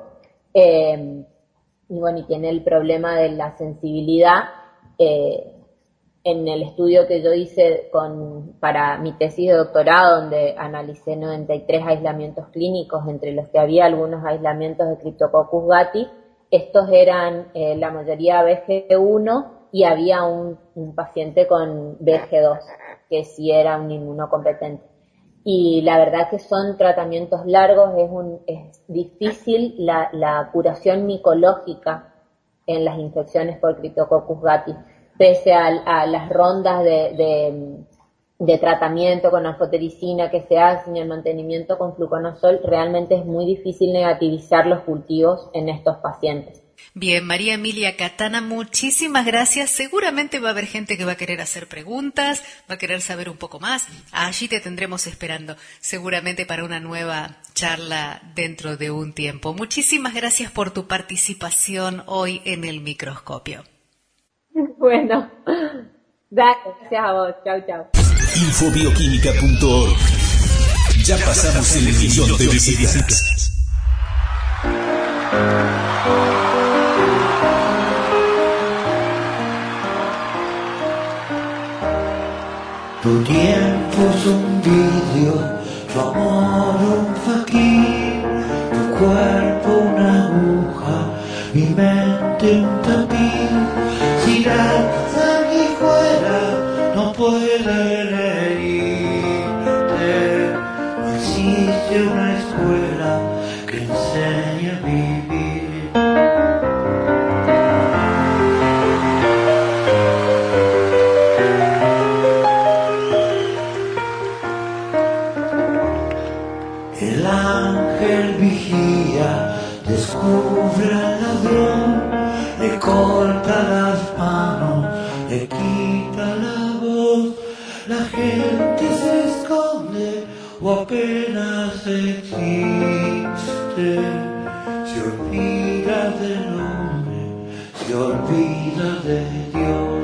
eh, y bueno, y tiene el problema de la sensibilidad. eh, En el estudio que yo hice con, para mi tesis de doctorado, donde analicé noventa y tres aislamientos clínicos, entre los que había algunos aislamientos de Cryptococcus gattii, estos eran eh, la mayoría B G uno, y había un, un paciente con B G dos, que sí era un inmunocompetente. Y la verdad que son tratamientos largos, es, un, es difícil la, la curación micológica en las infecciones por Cryptococcus gattii. Pese a, a las rondas de, de, de tratamiento con anfotericina que se hacen y el mantenimiento con fluconazol, realmente es muy difícil negativizar los cultivos en estos pacientes. Bien, María Emilia Katana, muchísimas gracias. Seguramente va a haber gente que va a querer hacer preguntas, va a querer saber un poco más. Allí te tendremos esperando, seguramente para una nueva charla dentro de un tiempo. Muchísimas gracias por tu participación hoy en el microscopio. Bueno, gracias a vos. Chau, chau. Infobioquímica punto org. Ya pasamos el millón de visitas. Tu tiempo es un vidrio, tu amor un faquín, tu cuerpo una aguja, mi mente un tapiz. Si la sanguijuela no puede herirte, no existe una escuela que enseñe a vivir. El ángel vigía, descubre al ladrón, le corta las manos, le quita la voz, la gente se esconde o apenas existe, se olvida del hombre, se olvida de Dios.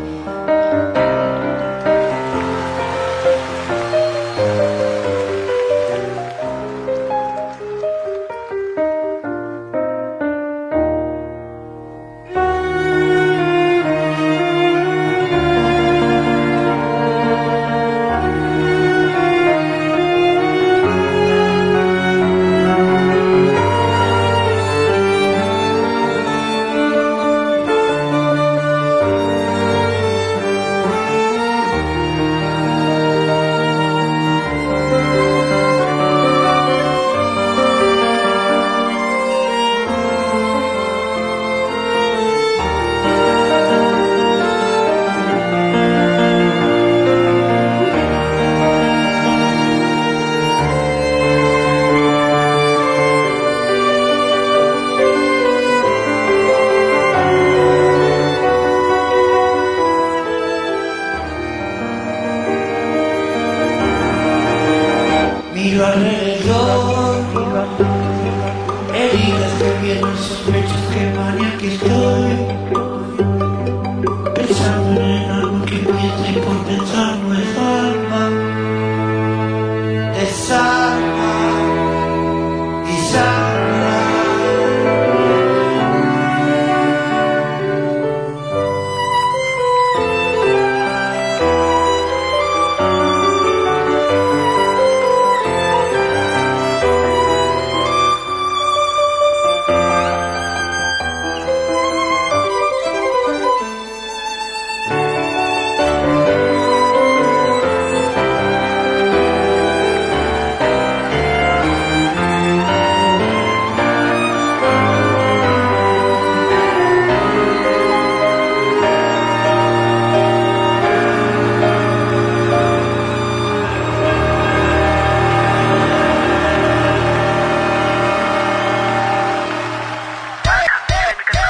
Miro alrededor, heridas que vienen, sospechas que van y aquí estoy, pensando en algo que piensa y por pensar no es alma, desarma y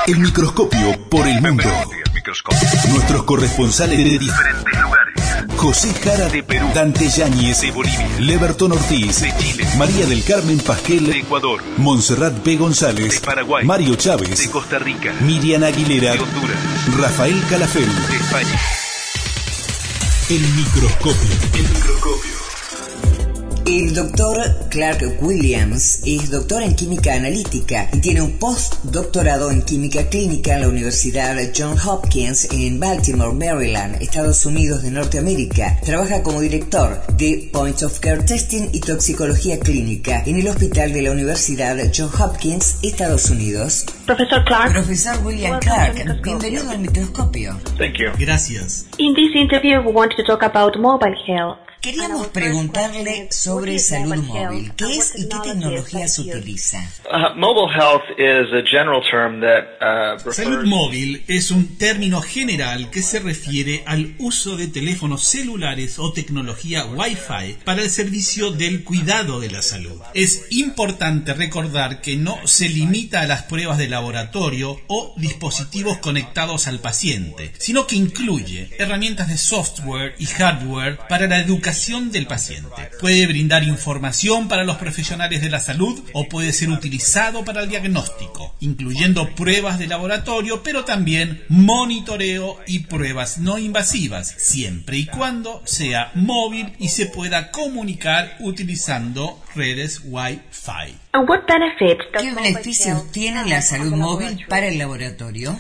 El microscopio por el mundo. Nuestros corresponsales de diferentes lugares. José Jara de Perú, Dante Yáñez de Bolivia, Leverton Ortiz de Chile, María del Carmen Pasquel de Ecuador, Montserrat B. González de Paraguay, Mario Chávez de Costa Rica, Miriam Aguilera de Honduras, Rafael Calafel de España. El microscopio. El microscopio. El doctor Clark Williams es doctor en química analítica y tiene un postdoctorado en química clínica en la Universidad Johns Hopkins en Baltimore, Maryland, Estados Unidos de Norteamérica. Trabaja como director de Point of Care Testing y Toxicología Clínica en el hospital de la Universidad Johns Hopkins, Estados Unidos. Profesor Clark. Profesor William Clark, bienvenido al microscopio. Thank you. Gracias. In this interview, we wanted to talk about mobile health. Queríamos preguntarle sobre salud móvil. ¿Qué es y qué tecnologías utiliza? Uh, mobile health is a general term that uh, refers... Salud móvil es un término general que se refiere al uso de teléfonos celulares o tecnología Wi-Fi para el servicio del cuidado de la salud. Es importante recordar que no se limita a las pruebas de laboratorio o dispositivos conectados al paciente, sino que incluye herramientas de software y hardware para la educación del paciente. Puede brindar información para los profesionales de la salud o puede ser utilizado para el diagnóstico, incluyendo pruebas de laboratorio, pero también monitoreo y pruebas no invasivas, siempre y cuando sea móvil y se pueda comunicar utilizando redes Wi-Fi. ¿Qué beneficios tiene la salud móvil para el laboratorio?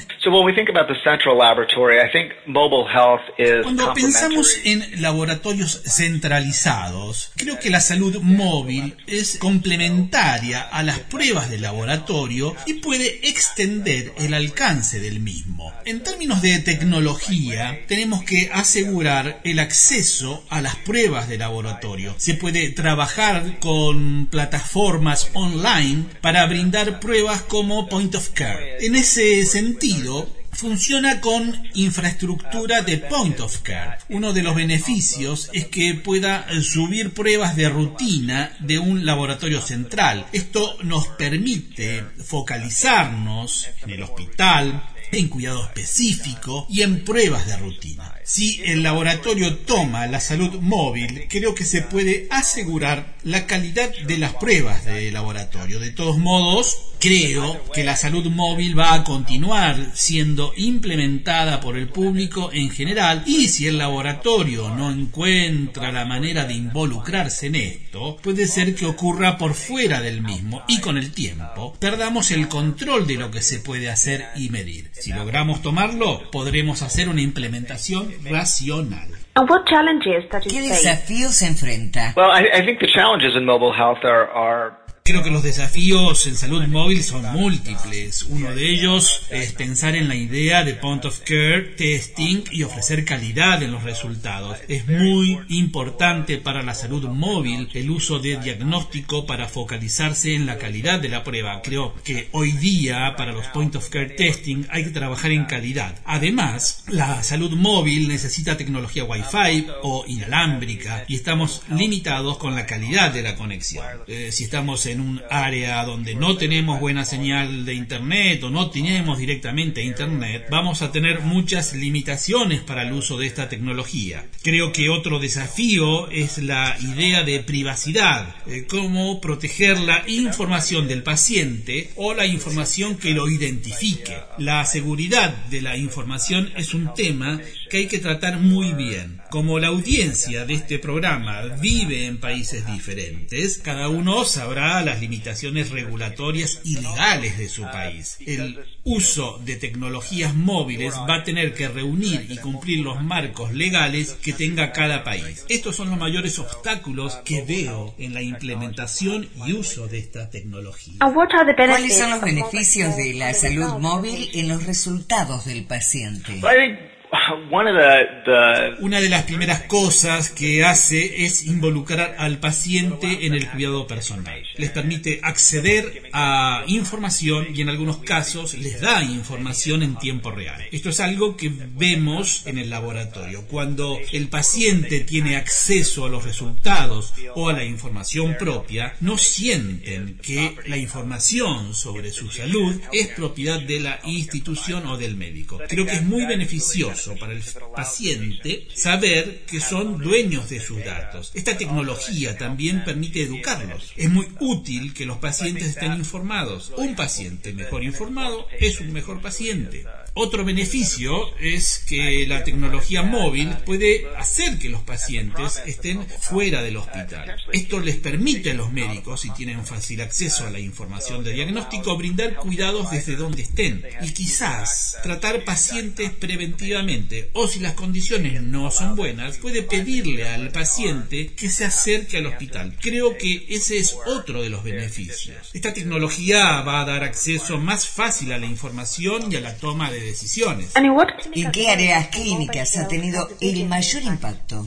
Cuando pensamos en laboratorios centralizados, creo que la salud móvil es complementaria a las pruebas de laboratorio y puede extender el alcance del mismo. En términos de tecnología, tenemos que asegurar el acceso a las pruebas de laboratorio. Se puede trabajar con plataformas online para brindar pruebas como Point of Care. En ese sentido, funciona con infraestructura de Point of Care. Uno de los beneficios es que pueda subir pruebas de rutina de un laboratorio central. Esto nos permite focalizarnos en el hospital, en cuidado específico y en pruebas de rutina. Si el laboratorio toma la salud móvil, creo que se puede asegurar la calidad de las pruebas de laboratorio. De todos modos, creo que la salud móvil va a continuar siendo implementada por el público en general, y si el laboratorio no encuentra la manera de involucrarse en esto, puede ser que ocurra por fuera del mismo y con el tiempo perdamos el control de lo que se puede hacer y medir. Si logramos tomarlo, podremos hacer una implementación racional. ¿Qué desafíos se enfrenta? Well, I, I think the challenges in mobile health are, are Creo que los desafíos en salud móvil son múltiples. Uno de ellos es pensar en la idea de Point of Care Testing y ofrecer calidad en los resultados. Es muy importante para la salud móvil el uso de diagnóstico para focalizarse en la calidad de la prueba. Creo que hoy día para los Point of Care Testing hay que trabajar en calidad. Además, la salud móvil necesita tecnología Wi-Fi o inalámbrica y estamos limitados con la calidad de la conexión. Eh, si estamos en un área donde no tenemos buena señal de internet o no tenemos directamente internet, vamos a tener muchas limitaciones para el uso de esta tecnología. Creo que otro desafío es la idea de privacidad, eh, cómo proteger la información del paciente o la información que lo identifique. La seguridad de la información es un tema que hay que tratar muy bien. Como la audiencia de este programa vive en países diferentes, cada uno sabrá las limitaciones regulatorias y legales de su país. El uso de tecnologías móviles va a tener que reunir y cumplir los marcos legales que tenga cada país. Estos son los mayores obstáculos que veo en la implementación y uso de esta tecnología. ¿Cuáles son los beneficios de la salud móvil en los resultados del paciente? I think one of the, the Una de las primeras cosas que hace es involucrar al paciente en el cuidado personal. Les permite acceder a información y en algunos casos les da información en tiempo real. Esto es algo que vemos en el laboratorio. Cuando el paciente tiene acceso a los resultados o a la información propia, no sienten que la información sobre su salud es propiedad de la institución o del médico. Creo que es muy beneficioso para el paciente saber que son dueños de sus datos. Esta tecnología también permite educarlos. Es muy útil que los pacientes estén informados. Un paciente mejor informado es un mejor paciente. Otro beneficio es que la tecnología móvil puede hacer que los pacientes estén fuera del hospital. Esto les permite a los médicos, si tienen fácil acceso a la información de diagnóstico, brindar cuidados desde donde estén y quizás tratar pacientes preventivamente, o si las condiciones no son buenas, puede pedirle al paciente que se acerque al hospital. Creo que ese es otro de los beneficios. Esta tecnología va a dar acceso más fácil a la información y a la toma de decisiones. ¿En qué áreas clínicas ha tenido el mayor impacto?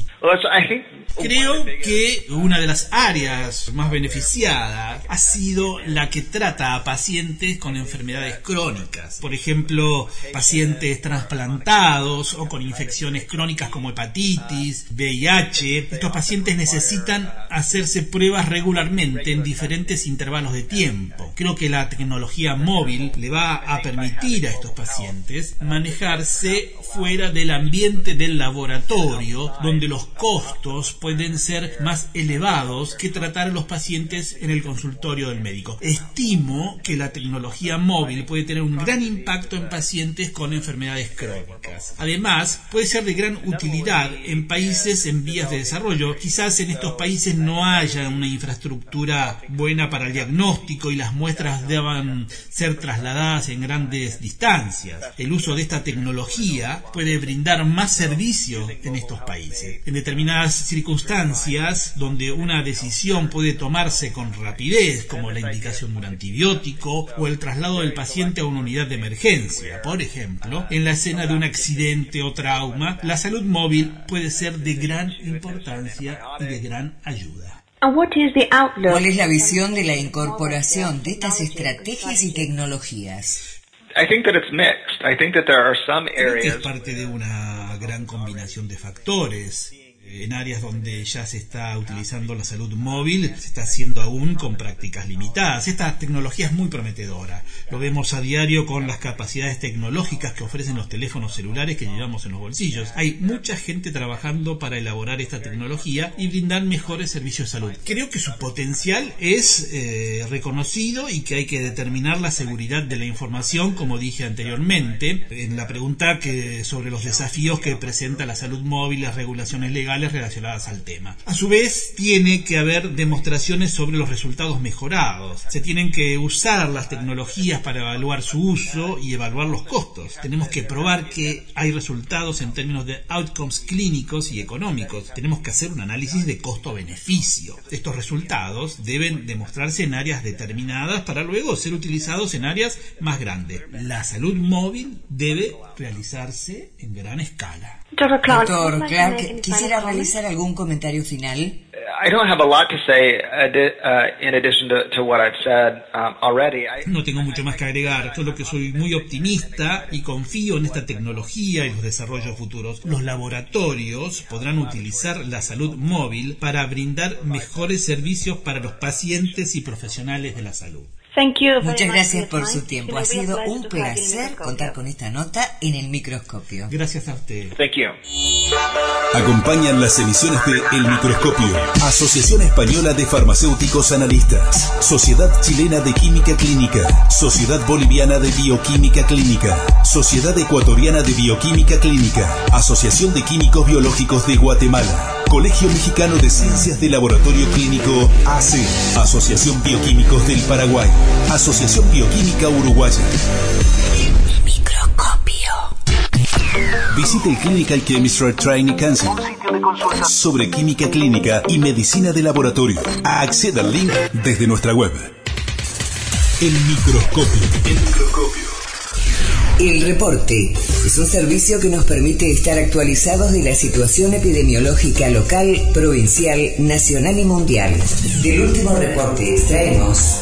Creo que una de las áreas más beneficiadas ha sido la que trata a pacientes con enfermedades crónicas. Por ejemplo, pacientes trasplantados o con infecciones crónicas como hepatitis, V I H. Estos pacientes necesitan hacerse pruebas regularmente en diferentes intervalos de tiempo. Creo que la tecnología móvil le va a permitir a estos pacientes manejarse fuera del ambiente del laboratorio, donde los costos pueden ser más elevados que tratar a los pacientes en el consultorio del médico. Estimo que la tecnología móvil puede tener un gran impacto en pacientes con enfermedades crónicas. Además, puede ser de gran utilidad en países en vías de desarrollo. Quizás en estos países no haya una infraestructura buena para el diagnóstico y las muestras deban ser trasladadas en grandes distancias. El uso de esta tecnología puede brindar más servicio en estos países. En determinadas circunstancias donde una decisión puede tomarse con rapidez, como la indicación de un antibiótico o el traslado del paciente a una unidad de emergencia. Por ejemplo, en la escena de un accidente o trauma, la salud móvil puede ser de gran importancia y de gran ayuda. ¿Cuál es la visión de la incorporación de estas estrategias y tecnologías? I think that it's mixed. I think that there are some Creo que areas. es parte de una gran combinación de factores. En áreas donde ya se está utilizando la salud móvil, se está haciendo aún con prácticas limitadas. Esta tecnología es muy prometedora. Lo vemos a diario con las capacidades tecnológicas que ofrecen los teléfonos celulares que llevamos en los bolsillos. Hay mucha gente trabajando para elaborar esta tecnología y brindar mejores servicios de salud. Creo que su potencial es eh, reconocido y que hay que determinar la seguridad de la información, como dije anteriormente, en la pregunta que sobre los desafíos que presenta la salud móvil y las regulaciones legales relacionadas al tema. A su vez, tiene que haber demostraciones sobre los resultados mejorados. Se tienen que usar las tecnologías para evaluar su uso y evaluar los costos. Tenemos que probar que hay resultados en términos de outcomes clínicos y económicos. Tenemos que hacer un análisis de costo-beneficio. Estos resultados deben demostrarse en áreas determinadas para luego ser utilizados en áreas más grandes. La salud móvil debe realizarse en gran escala. Doctor Clark, ¿quisiera realizar algún comentario final? I don't have a lot to say adi- uh, in addition to, to what I've said um, already. I, No tengo mucho más que agregar, solo que soy muy optimista y confío en esta tecnología y los desarrollos futuros. Los laboratorios podrán utilizar la salud móvil para brindar mejores servicios para los pacientes y profesionales de la salud. Muchas gracias por su tiempo. Ha sido un placer contar con esta nota en el microscopio. Gracias a usted. thank you. Acompañan las emisiones de El Microscopio, Asociación Española de Farmacéuticos Analistas, Sociedad Chilena de Química Clínica, Sociedad Boliviana de Bioquímica Clínica, Sociedad Ecuatoriana de Bioquímica Clínica, Asociación de Químicos Biológicos de Guatemala, Colegio Mexicano de Ciencias de Laboratorio Clínico A C, Asociación Bioquímicos del Paraguay, Asociación Bioquímica Uruguaya. Microscopio. Visite el Clinical Chemistry Training Council sobre química clínica y medicina de laboratorio. Acceda al link desde nuestra web. El Microscopio. El Microscopio. El Reporte es un servicio que nos permite estar actualizados de la situación epidemiológica local, provincial, nacional y mundial. Del último reporte extraemos: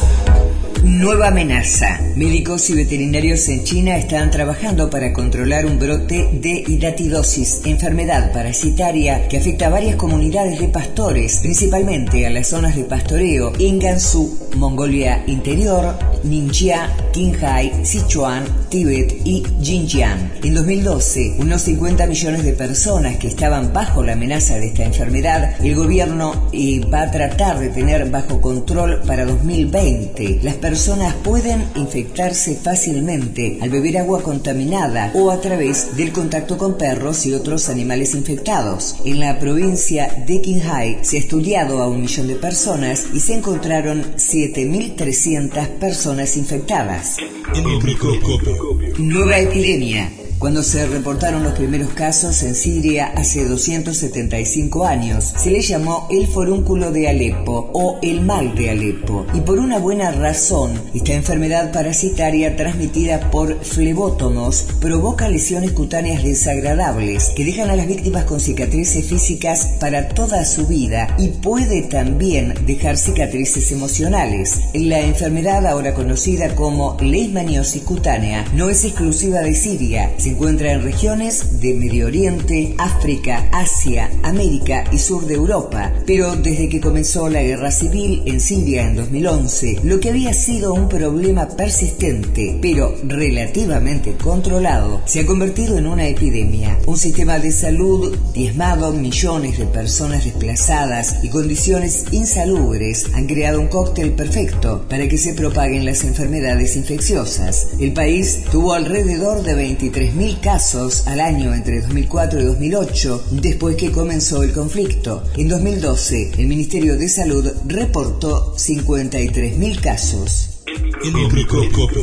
nueva amenaza. Médicos y veterinarios en China están trabajando para controlar un brote de hidatidosis, enfermedad parasitaria que afecta a varias comunidades de pastores, principalmente a las zonas de pastoreo en Gansu, Mongolia Interior, Ningxia, Qinghai, Sichuan, Tíbet y Xinjiang. En dos mil doce, unos cincuenta millones de personas que estaban bajo la amenaza de esta enfermedad, el gobierno eh, va a tratar de tener bajo control para dos mil veinte. Las personas pueden infectarse fácilmente al beber agua contaminada o a través del contacto con perros y otros animales infectados. En la provincia de Qinghai se ha estudiado a un millón de personas y se encontraron siete mil trescientas personas infectadas. El microscopio. Nueva epidemia. Cuando se reportaron los primeros casos en Siria hace doscientos setenta y cinco años, se le llamó el forúnculo de Alepo o el mal de Alepo, y por una buena razón. Esta enfermedad parasitaria transmitida por flebótomos provoca lesiones cutáneas desagradables que dejan a las víctimas con cicatrices físicas para toda su vida y puede también dejar cicatrices emocionales. La enfermedad, ahora conocida como leishmaniosis cutánea, no es exclusiva de Siria. Se encuentra en regiones de Medio Oriente, África, Asia, América y sur de Europa, pero desde que comenzó la guerra civil en Siria en dos mil once, lo que había sido un problema persistente, pero relativamente controlado, se ha convertido en una epidemia. Un sistema de salud diezmado, millones de personas desplazadas y condiciones insalubres han creado un cóctel perfecto para que se propaguen las enfermedades infecciosas. El país tuvo alrededor de veintitrés mil casos al año entre dos mil cuatro y dos mil ocho, después que comenzó el conflicto. En dos mil doce, el Ministerio de Salud reportó cincuenta y tres mil casos. El microscopio.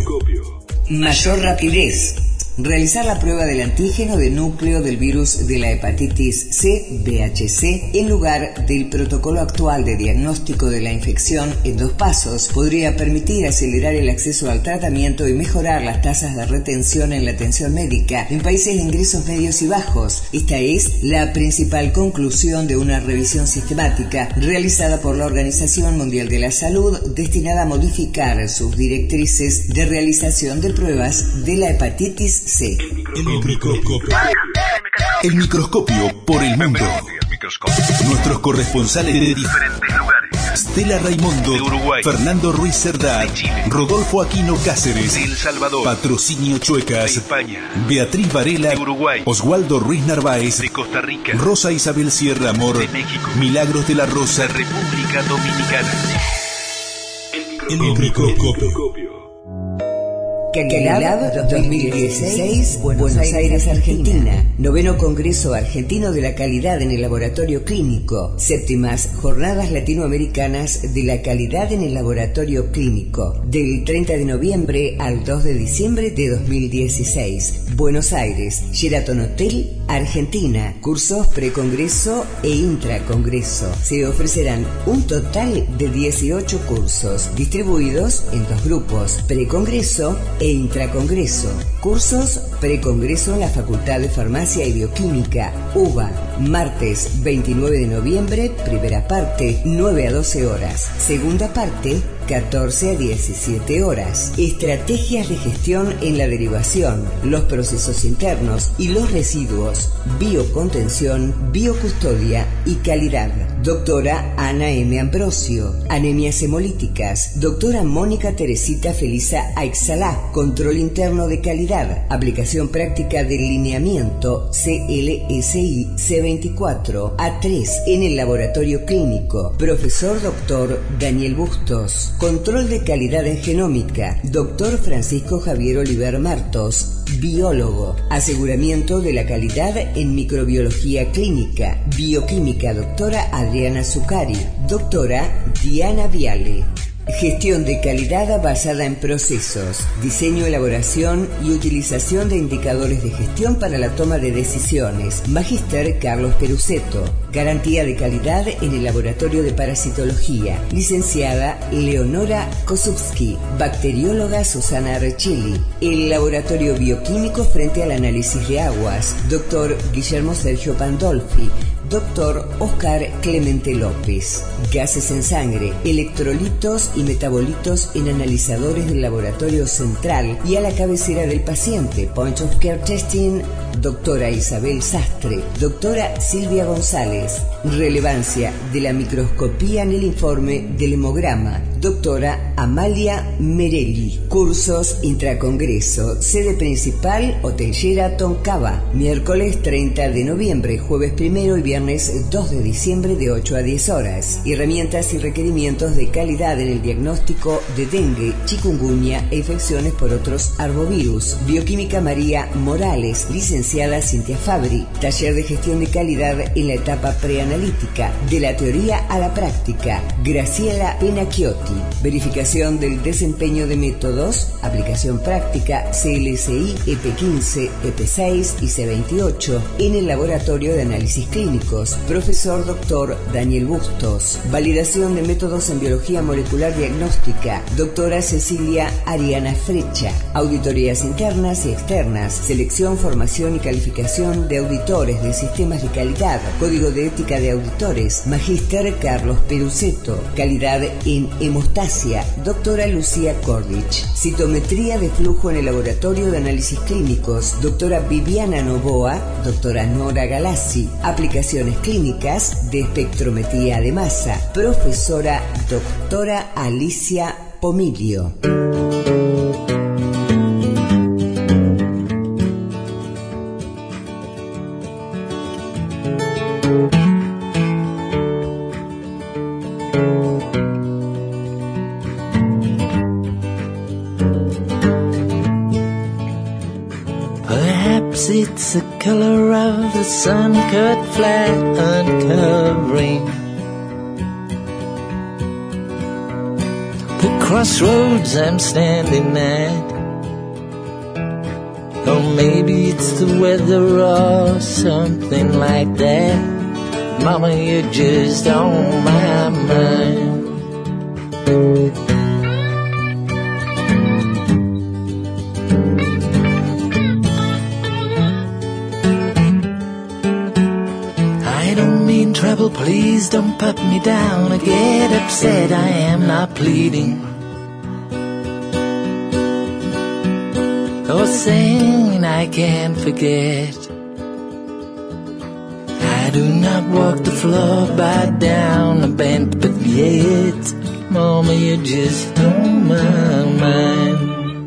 Mayor rapidez. Realizar la prueba del antígeno de núcleo del virus de la hepatitis C, V H C, en lugar del protocolo actual de diagnóstico de la infección en dos pasos, podría permitir acelerar el acceso al tratamiento y mejorar las tasas de retención en la atención médica en países de ingresos medios y bajos. Esta es la principal conclusión de una revisión sistemática realizada por la Organización Mundial de la Salud, destinada a modificar sus directrices de realización de pruebas de la hepatitis C. El microscopio. El microscopio por el mundo. Nuestros corresponsales de diferentes lugares: Stella Raimundo, de Uruguay; Fernando Ruiz Cerdá, de Chile; Rodolfo Aquino Cáceres, de El Salvador; Patrocinio Chuecas, de España; Beatriz Varela, de Uruguay; Oswaldo Ruiz Narváez, de Costa Rica; Rosa Isabel Sierra Amor, de México; Milagros de la Rosa, de República Dominicana. El microscopio. Calidad dos mil dieciséis, Buenos Aires, Argentina. Noveno Congreso Argentino de la Calidad en el Laboratorio Clínico. Séptimas Jornadas Latinoamericanas de la Calidad en el Laboratorio Clínico. Del treinta de noviembre al dos de diciembre de dos mil dieciséis. Buenos Aires, Sheraton Hotel, Argentina. Cursos precongreso e intracongreso. Se ofrecerán un total de dieciocho cursos, distribuidos en dos grupos: precongreso e intracongreso. Cursos precongreso en la Facultad de Farmacia y Bioquímica, U B A, martes veintinueve de noviembre, primera parte, nueve a doce horas, segunda parte, catorce a diecisiete horas. Estrategias de gestión en la derivación, los procesos internos y los residuos, biocontención, biocustodia y calidad. Doctora Ana M. Ambrosio. Anemias hemolíticas. Doctora Mónica Teresita Felisa Aixalá. Control interno de calidad. Aplicación práctica del lineamiento C L S I C veinticuatro A tres en el laboratorio clínico. Profesor Doctor Daniel Bustos. Control de calidad en genómica. Doctor Francisco Javier Oliver Martos, biólogo. Aseguramiento de la calidad en microbiología clínica. Bioquímica, doctora Adriana Zuccari. Doctora Diana Viale. Gestión de calidad basada en procesos, diseño, elaboración y utilización de indicadores de gestión para la toma de decisiones. Magíster Carlos Perusetto. Garantía de calidad en el laboratorio de parasitología. Licenciada Leonora Kosubski. Bacterióloga Susana Arrechelli. El laboratorio bioquímico frente al análisis de aguas. Doctor Guillermo Sergio Pandolfi. Doctor Oscar Clemente López. Gases en sangre, electrolitos y metabolitos en analizadores del laboratorio central y a la cabecera del paciente. Point of Care Testing. Doctora Isabel Sastre. Doctora Silvia González. Relevancia de la microscopía en el informe del hemograma. Doctora Amalia Merelli. Cursos intracongreso. Sede principal, Hotel Sheraton Cava. Miércoles treinta de noviembre, jueves primero y viernes dos de diciembre de ocho a diez horas. Herramientas y requerimientos de calidad en el diagnóstico de dengue, chikungunya e infecciones por otros arbovirus. Bioquímica María Morales. Licenciada Cintia Fabri. Taller de gestión de calidad en la etapa preanalítica. De la teoría a la práctica. Graciela Penacchiotti. Verificación del desempeño de métodos, aplicación práctica C L S I, E P quince, E P seis y C veintiocho en el laboratorio de análisis clínicos. Profesor doctor Daniel Bustos. Validación de métodos en biología molecular diagnóstica. Doctora Cecilia Ariana Frecha. Auditorías internas y externas. Selección, formación y calificación de auditores de sistemas de calidad. Código de ética de auditores. Magíster Carlos Perusetto. Calidad en hemostasia. Doctora Lucía Cordich. Citometría de flujo en el laboratorio de análisis clínicos. Doctora Viviana Novoa. Doctora Nora Galassi. Aplicaciones clínicas de espectrometría de masa. Profesora doctora Alicia Pomilio. It's the color of the sun cut flat, uncovering the crossroads I'm standing at. Or maybe it's the weather or something like that. Mama, you're just on my mind. Trouble, please don't put me down or get upset. I am not pleading or saying I can't forget. I do not walk the floor, bow down or bend, but yet, Mama, you're just on my mind.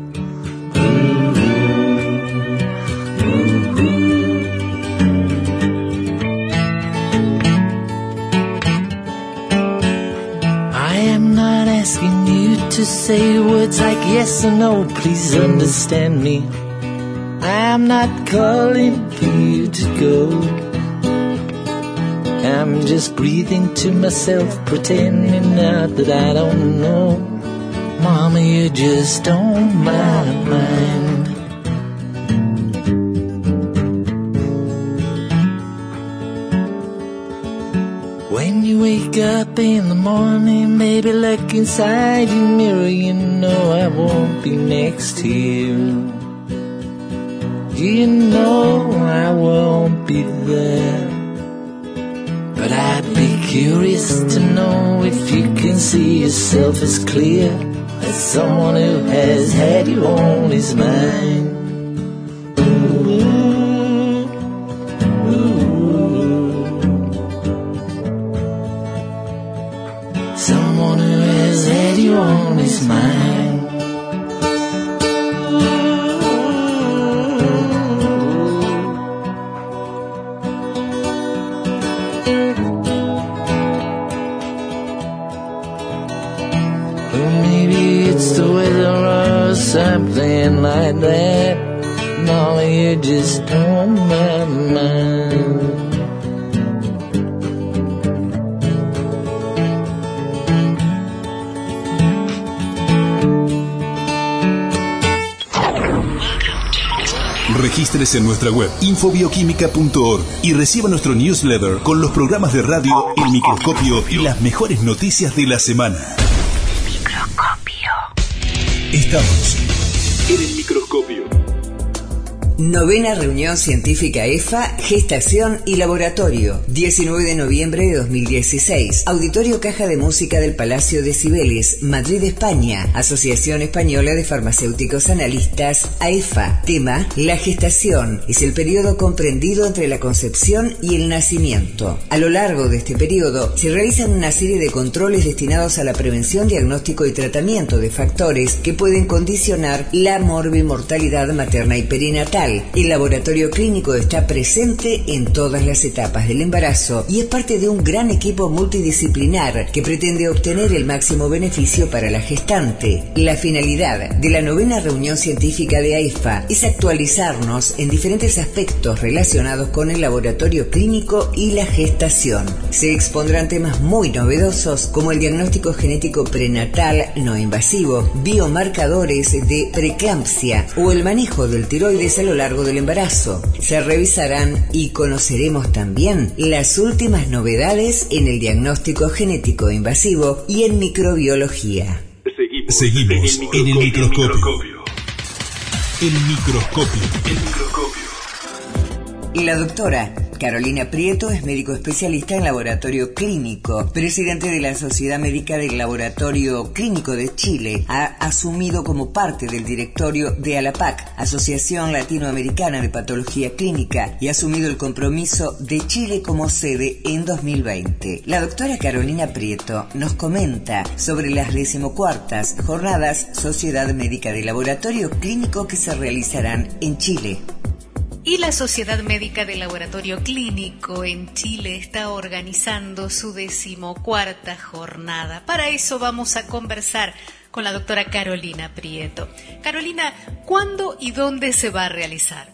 Asking you to say words like yes or no, please understand me. I'm not calling for you to go. I'm just breathing to myself, pretending now that I don't know. Mama, you're just on my mind. When you wake up in the morning, baby, look inside your mirror. You know I won't be next to you. You know I won't be there. But I'd be curious to know if you can see yourself as clear as someone who has had you on his mind. On his mind. Or maybe it's the weather or something like that. Mama, you're just on my mind. Regístrese en nuestra web infobioquímica punto org y reciba nuestro newsletter con los programas de radio, el microscopio y las mejores noticias de la semana. Microscopio. Estamos en el microscopio. Novena reunión científica E F A, Gestación y Laboratorio, diecinueve de noviembre de dos mil dieciséis. Auditorio Caja de Música del Palacio de Cibeles, Madrid, España. Asociación Española de Farmacéuticos Analistas, A E F A. Tema: la gestación es el periodo comprendido entre la concepción y el nacimiento. A lo largo de este periodo se realizan una serie de controles destinados a la prevención, diagnóstico y tratamiento de factores que pueden condicionar la morbimortalidad materna y perinatal. El laboratorio clínico está presente en todas las etapas del embarazo y es parte de un gran equipo multidisciplinar que pretende obtener el máximo beneficio para la gestante. La finalidad de la novena reunión científica de A E F A es actualizarnos en diferentes aspectos relacionados con el laboratorio clínico y la gestación. Se expondrán temas muy novedosos como el diagnóstico genético prenatal no invasivo, biomarcadores de preeclampsia o el manejo del tiroides a lo largo del embarazo. Se revisarán y conoceremos también las últimas novedades en el diagnóstico genético invasivo y en microbiología. Seguimos, Seguimos en el microscopio. El microscopio. El microscopio. La doctora Carolina Prieto es médico especialista en laboratorio clínico, presidente de la Sociedad Médica del Laboratorio Clínico de Chile. Ha asumido como parte del directorio de ALAPAC, Asociación Latinoamericana de Patología Clínica, y ha asumido el compromiso de Chile como sede en dos mil veinte. La doctora Carolina Prieto nos comenta sobre las decimocuartas Jornadas Sociedad Médica de Laboratorio Clínico que se realizarán en Chile. Y la Sociedad Médica de Laboratorio Clínico en Chile está organizando su decimocuarta jornada. Para eso vamos a conversar con la doctora Carolina Prieto. Carolina, ¿cuándo y dónde se va a realizar?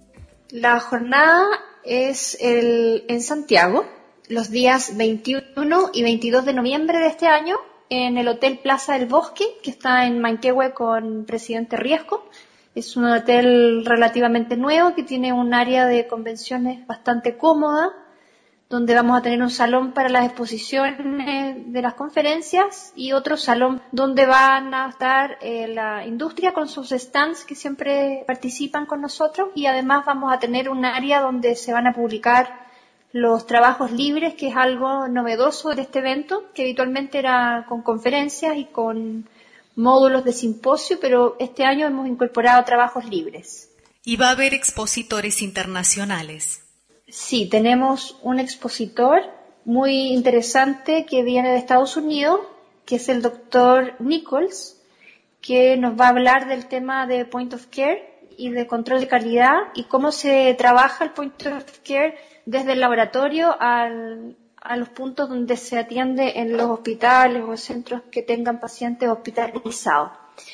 La jornada es el, en Santiago, los días veintiuno y veintidós de noviembre de este año, en el Hotel Plaza del Bosque, que está en Manquehue con Presidente Riesco. Es un hotel relativamente nuevo que tiene un área de convenciones bastante cómoda, donde vamos a tener un salón para las exposiciones de las conferencias y otro salón donde van a estar eh, la industria con sus stands que siempre participan con nosotros, y además vamos a tener un área donde se van a publicar los trabajos libres, que es algo novedoso de este evento, que habitualmente era con conferencias y con módulos de simposio, pero este año hemos incorporado trabajos libres. ¿Y va a haber expositores internacionales? Sí, tenemos un expositor muy interesante que viene de Estados Unidos, que es el doctor Nichols, que nos va a hablar del tema de point of care y de control de calidad y cómo se trabaja el point of care desde el laboratorio al a los puntos donde se atiende en los hospitales o centros que tengan pacientes hospitalizados.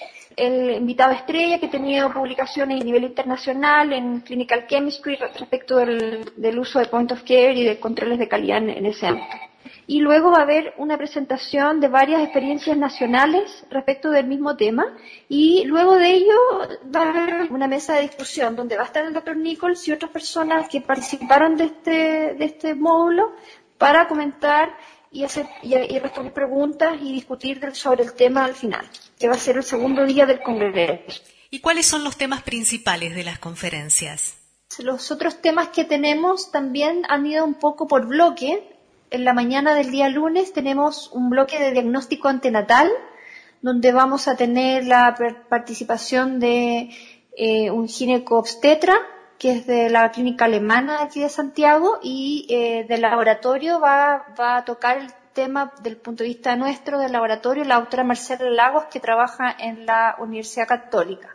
El invitado estrella, que ha tenido publicaciones a nivel internacional en Clinical Chemistry respecto del, del uso de point of care y de controles de calidad en, en ese ámbito. Y luego va a haber una presentación de varias experiencias nacionales respecto del mismo tema, y luego de ello va a haber una mesa de discusión donde va a estar el doctor Nichols y otras personas que participaron de este, de este módulo, para comentar y, hacer, y, y responder preguntas y discutir sobre el tema al final, que va a ser el segundo día del congreso. ¿Y cuáles son los temas principales de las conferencias? Los otros temas que tenemos también han ido un poco por bloque. En la mañana del día lunes tenemos un bloque de diagnóstico antenatal, donde vamos a tener la participación de eh, un gineco-obstetra, que es de la clínica alemana de aquí de Santiago, y eh, del laboratorio va, va a tocar el tema del punto de vista nuestro del laboratorio la doctora Marcela Lagos, que trabaja en la Universidad Católica.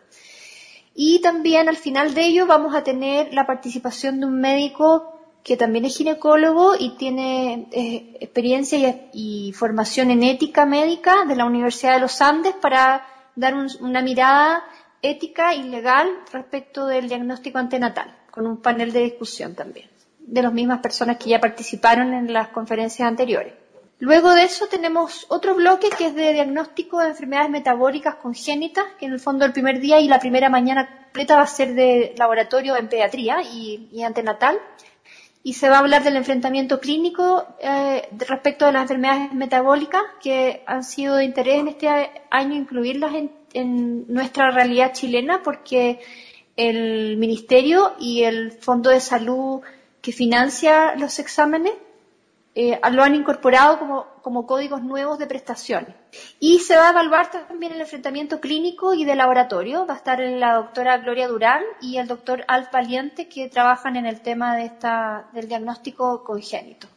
Y también al final de ello vamos a tener la participación de un médico que también es ginecólogo y tiene eh, experiencia y, y formación en ética médica de la Universidad de los Andes, para dar un, una mirada ética y legal respecto del diagnóstico antenatal, con un panel de discusión también, de las mismas personas que ya participaron en las conferencias anteriores. Luego de eso tenemos otro bloque que es de diagnóstico de enfermedades metabólicas congénitas, que en el fondo el primer día y la primera mañana completa va a ser de laboratorio en pediatría y, y antenatal. Y se va a hablar del enfrentamiento clínico eh, respecto de las enfermedades metabólicas que han sido de interés en este año incluirlas en, en nuestra realidad chilena, porque el Ministerio y el Fondo de Salud que financia los exámenes eh, lo han incorporado como, como códigos nuevos de prestaciones. Y se va a evaluar también el enfrentamiento clínico y de laboratorio. Va a estar la doctora Gloria Durán y el doctor Alf Valiente, que trabajan en el tema de esta, del diagnóstico congénito.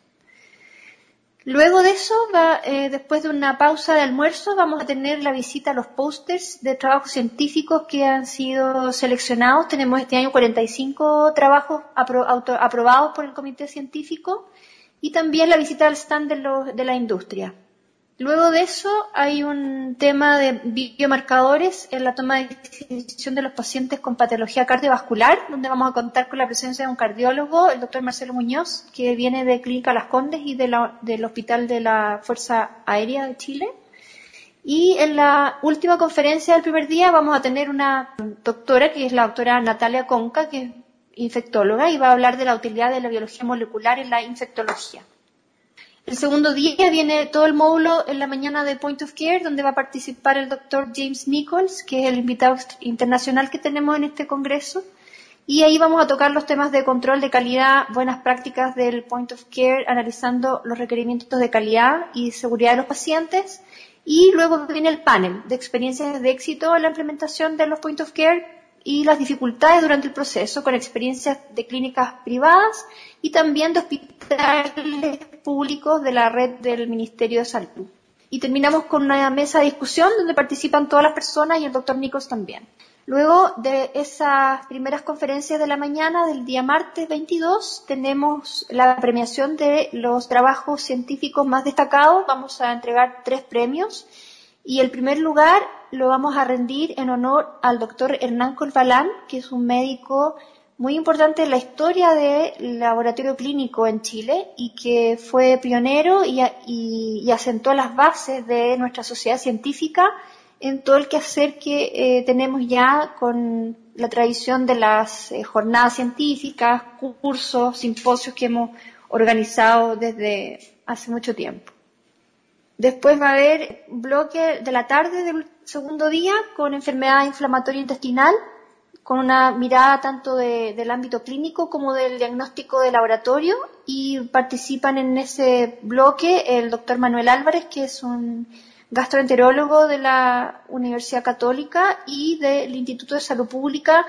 Luego de eso, va, eh, después de una pausa de almuerzo, vamos a tener la visita a los pósters de trabajos científicos que han sido seleccionados. Tenemos este año cuarenta y cinco trabajos apro- auto- aprobados por el comité científico y también la visita al stand de, los, de la industria. Luego de eso hay un tema de biomarcadores en la toma de decisión de los pacientes con patología cardiovascular, donde vamos a contar con la presencia de un cardiólogo, el doctor Marcelo Muñoz, que viene de Clínica Las Condes y de la, del Hospital de la Fuerza Aérea de Chile. Y en la última conferencia del primer día vamos a tener una doctora, que es la doctora Natalia Conca, que es infectóloga, y va a hablar de la utilidad de la biología molecular en la infectología. El segundo día viene todo el módulo en la mañana de Point of Care, donde va a participar el doctor James Nichols, que es el invitado internacional que tenemos en este congreso. Y ahí vamos a tocar los temas de control de calidad, buenas prácticas del Point of Care, analizando los requerimientos de calidad y seguridad de los pacientes. Y luego viene el panel de experiencias de éxito en la implementación de los Point of Care y las dificultades durante el proceso, con experiencias de clínicas privadas y también de hospitales públicos de la red del Ministerio de Salud. Y terminamos con una mesa de discusión donde participan todas las personas y el doctor Nichols también. Luego de esas primeras conferencias de la mañana del día martes veintidós, tenemos la premiación de los trabajos científicos más destacados. Vamos a entregar tres premios. Y el primer lugar lo vamos a rendir en honor al doctor Hernán Corbalán, que es un médico muy importante en la historia del laboratorio clínico en Chile y que fue pionero y, y, y asentó las bases de nuestra sociedad científica en todo el quehacer que eh, tenemos ya con la tradición de las eh, jornadas científicas, cursos, simposios que hemos organizado desde hace mucho tiempo. Después va a haber un bloque de la tarde del segundo día con enfermedad inflamatoria intestinal, con una mirada tanto de, del ámbito clínico como del diagnóstico de laboratorio, y participan en ese bloque el doctor Manuel Álvarez, que es un gastroenterólogo de la Universidad Católica, y del Instituto de Salud Pública,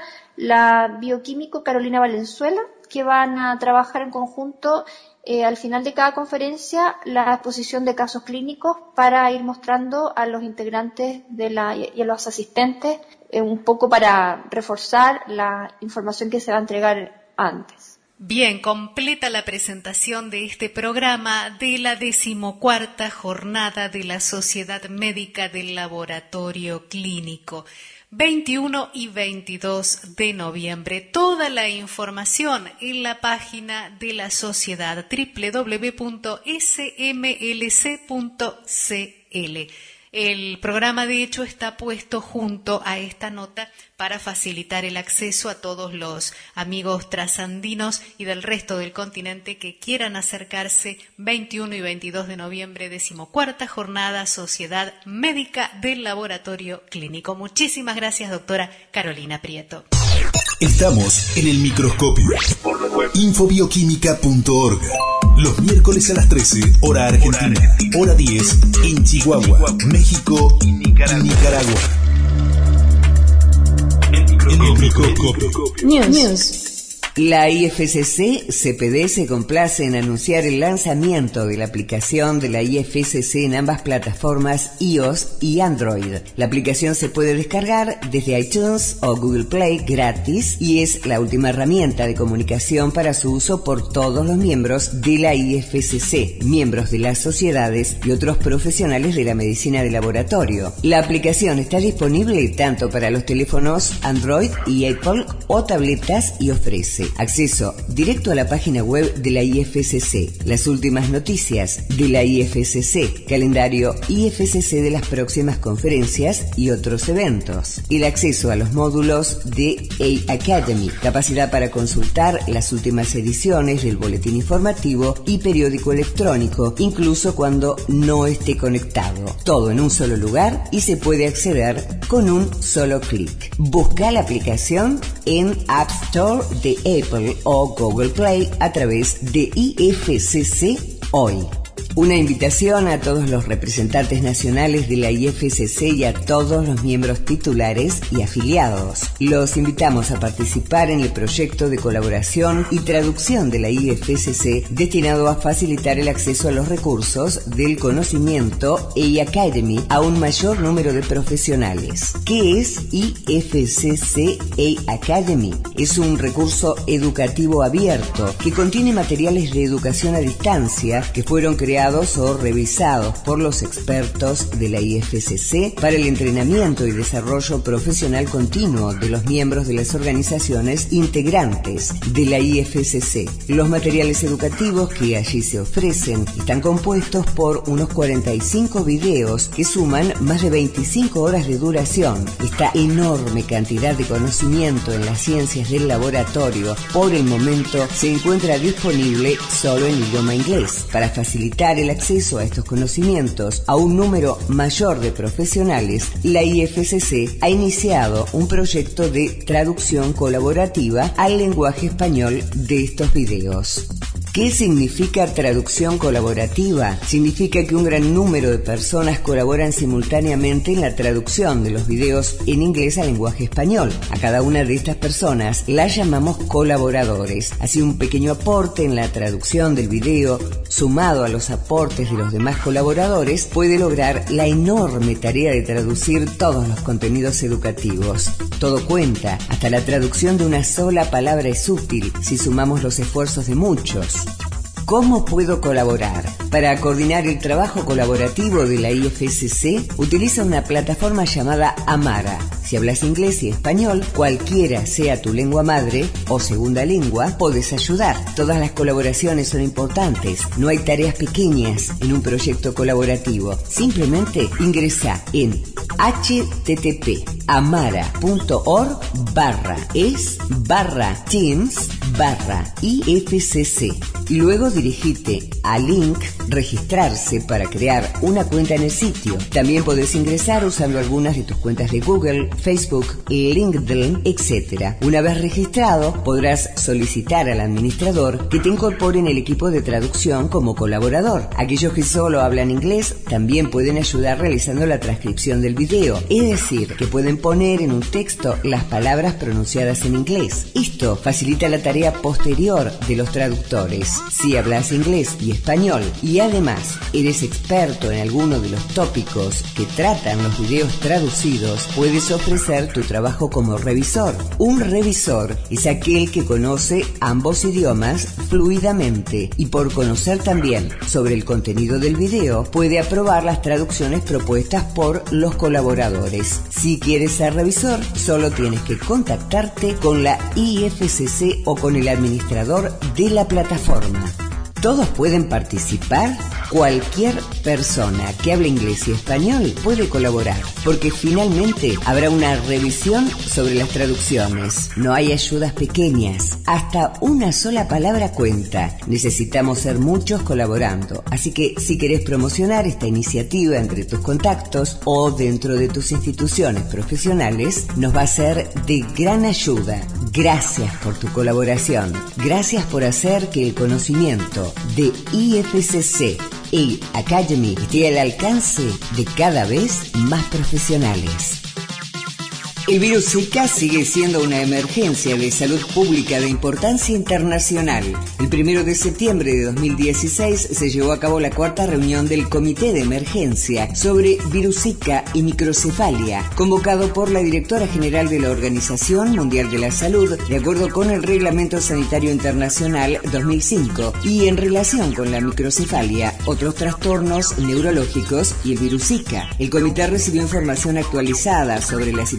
la bioquímico Carolina Valenzuela, que van a trabajar en conjunto Eh, al final de cada conferencia la exposición de casos clínicos para ir mostrando a los integrantes de la, y a los asistentes eh, un poco para reforzar la información que se va a entregar antes. Bien, completa la presentación de este programa de la decimocuarta jornada de la Sociedad Médica del Laboratorio Clínico. veintiuno y veintidós de noviembre. Toda la información en la página de la sociedad doble u doble u doble u punto s m l c punto c l. El programa, de hecho, está puesto junto a esta nota para facilitar el acceso a todos los amigos trasandinos y del resto del continente que quieran acercarse. Veintiuno y veintidós de noviembre, decimocuarta jornada Sociedad Médica del Laboratorio Clínico. Muchísimas gracias, doctora Carolina Prieto. Estamos en el microscopio. infobioquímica punto org. Los miércoles a las trece, hora argentina, hora diez, en Chihuahua, México y Nicaragua. En el microscopio. News. News. La I F C C C P D se complace en anunciar el lanzamiento de la aplicación de la I F C C en ambas plataformas iOS y Android. La aplicación se puede descargar desde iTunes o Google Play gratis y es la última herramienta de comunicación para su uso por todos los miembros de la I F C C, miembros de las sociedades y otros profesionales de la medicina de laboratorio. La aplicación está disponible tanto para los teléfonos Android y Apple o tabletas y ofrece C. Acceso directo a la página web de la I F C C, las últimas noticias de la I F C C, calendario I F C C de las próximas conferencias y otros eventos. El acceso a los módulos de A Academy, capacidad para consultar las últimas ediciones del boletín informativo y periódico electrónico, incluso cuando no esté conectado. Todo en un solo lugar y se puede acceder con un solo clic. Busca la aplicación en App Store de Apple o Google Play a través de I F C C Hoy. Una invitación a todos los representantes nacionales de la I F C C y a todos los miembros titulares y afiliados. Los invitamos a participar en el proyecto de colaboración y traducción de la I F C C destinado a facilitar el acceso a los recursos del conocimiento A Academy a un mayor número de profesionales. ¿Qué es I F C C A Academy? Es un recurso educativo abierto que contiene materiales de educación a distancia que fueron creados o revisados por los expertos de la I F C C para el entrenamiento y desarrollo profesional continuo de los miembros de las organizaciones integrantes de la I F C C. Los materiales educativos que allí se ofrecen están compuestos por unos cuarenta y cinco videos que suman más de veinticinco horas de duración. Esta enorme cantidad de conocimiento en las ciencias del laboratorio por el momento se encuentra disponible solo en idioma inglés. Para facilitar el acceso a estos conocimientos a un número mayor de profesionales, la I F C C ha iniciado un proyecto de traducción colaborativa al lenguaje español de estos videos. ¿Qué significa traducción colaborativa? Significa que un gran número de personas colaboran simultáneamente en la traducción de los videos en inglés al lenguaje español. A cada una de estas personas las llamamos colaboradores. Así, un pequeño aporte en la traducción del video, sumado a los aportes de los demás colaboradores, puede lograr la enorme tarea de traducir todos los contenidos educativos. Todo cuenta, hasta la traducción de una sola palabra es útil si sumamos los esfuerzos de muchos. ¿Cómo puedo colaborar? Para coordinar el trabajo colaborativo de la I F C C, utiliza una plataforma llamada Amara. Si hablas inglés y español, cualquiera sea tu lengua madre o segunda lengua, puedes ayudar. Todas las colaboraciones son importantes. No hay tareas pequeñas en un proyecto colaborativo. Simplemente ingresa en http amara.org barra es barra teams barra IFCC. Luego dirigite al link registrarse para crear una cuenta en el sitio. También podés ingresar usando algunas de tus cuentas de Google, Facebook, LinkedIn, etcétera. Una vez registrado, podrás solicitar al administrador que te incorpore en el equipo de traducción como colaborador. Aquellos que solo hablan inglés también pueden ayudar realizando la transcripción del video, es decir, que pueden poner en un texto las palabras pronunciadas en inglés. Esto facilita la tarea posterior de los traductores. Si hablas inglés y español y además eres experto en alguno de los tópicos que tratan los videos traducidos, puedes ofrecer tu trabajo como revisor. Un revisor es aquel que conoce ambos idiomas fluidamente y, por conocer también sobre el contenido del video, puede aprobar las traducciones propuestas por los colaboradores. Si quieres ser revisor, solo tienes que contactarte con la I F C C o con el administrador de la plataforma. ¿Todos pueden participar? Cualquier persona que hable inglés y español puede colaborar, porque finalmente habrá una revisión sobre las traducciones. No hay ayudas pequeñas, hasta una sola palabra cuenta. Necesitamos ser muchos colaborando, así que si querés promocionar esta iniciativa entre tus contactos o dentro de tus instituciones profesionales, nos va a ser de gran ayuda. Gracias por tu colaboración. Gracias por hacer que el conocimiento de I F C C A Academy esté al alcance de cada vez más profesionales. El virus Zika sigue siendo una emergencia de salud pública de importancia internacional. El primero de septiembre de dos mil dieciséis se llevó a cabo la cuarta reunión del Comité de Emergencia sobre virus Zika y microcefalia, convocado por la directora general de la Organización Mundial de la Salud, de acuerdo con el Reglamento Sanitario Internacional dos mil cinco, y en relación con la microcefalia, otros trastornos neurológicos y el virus Zika. El comité recibió información actualizada sobre la situación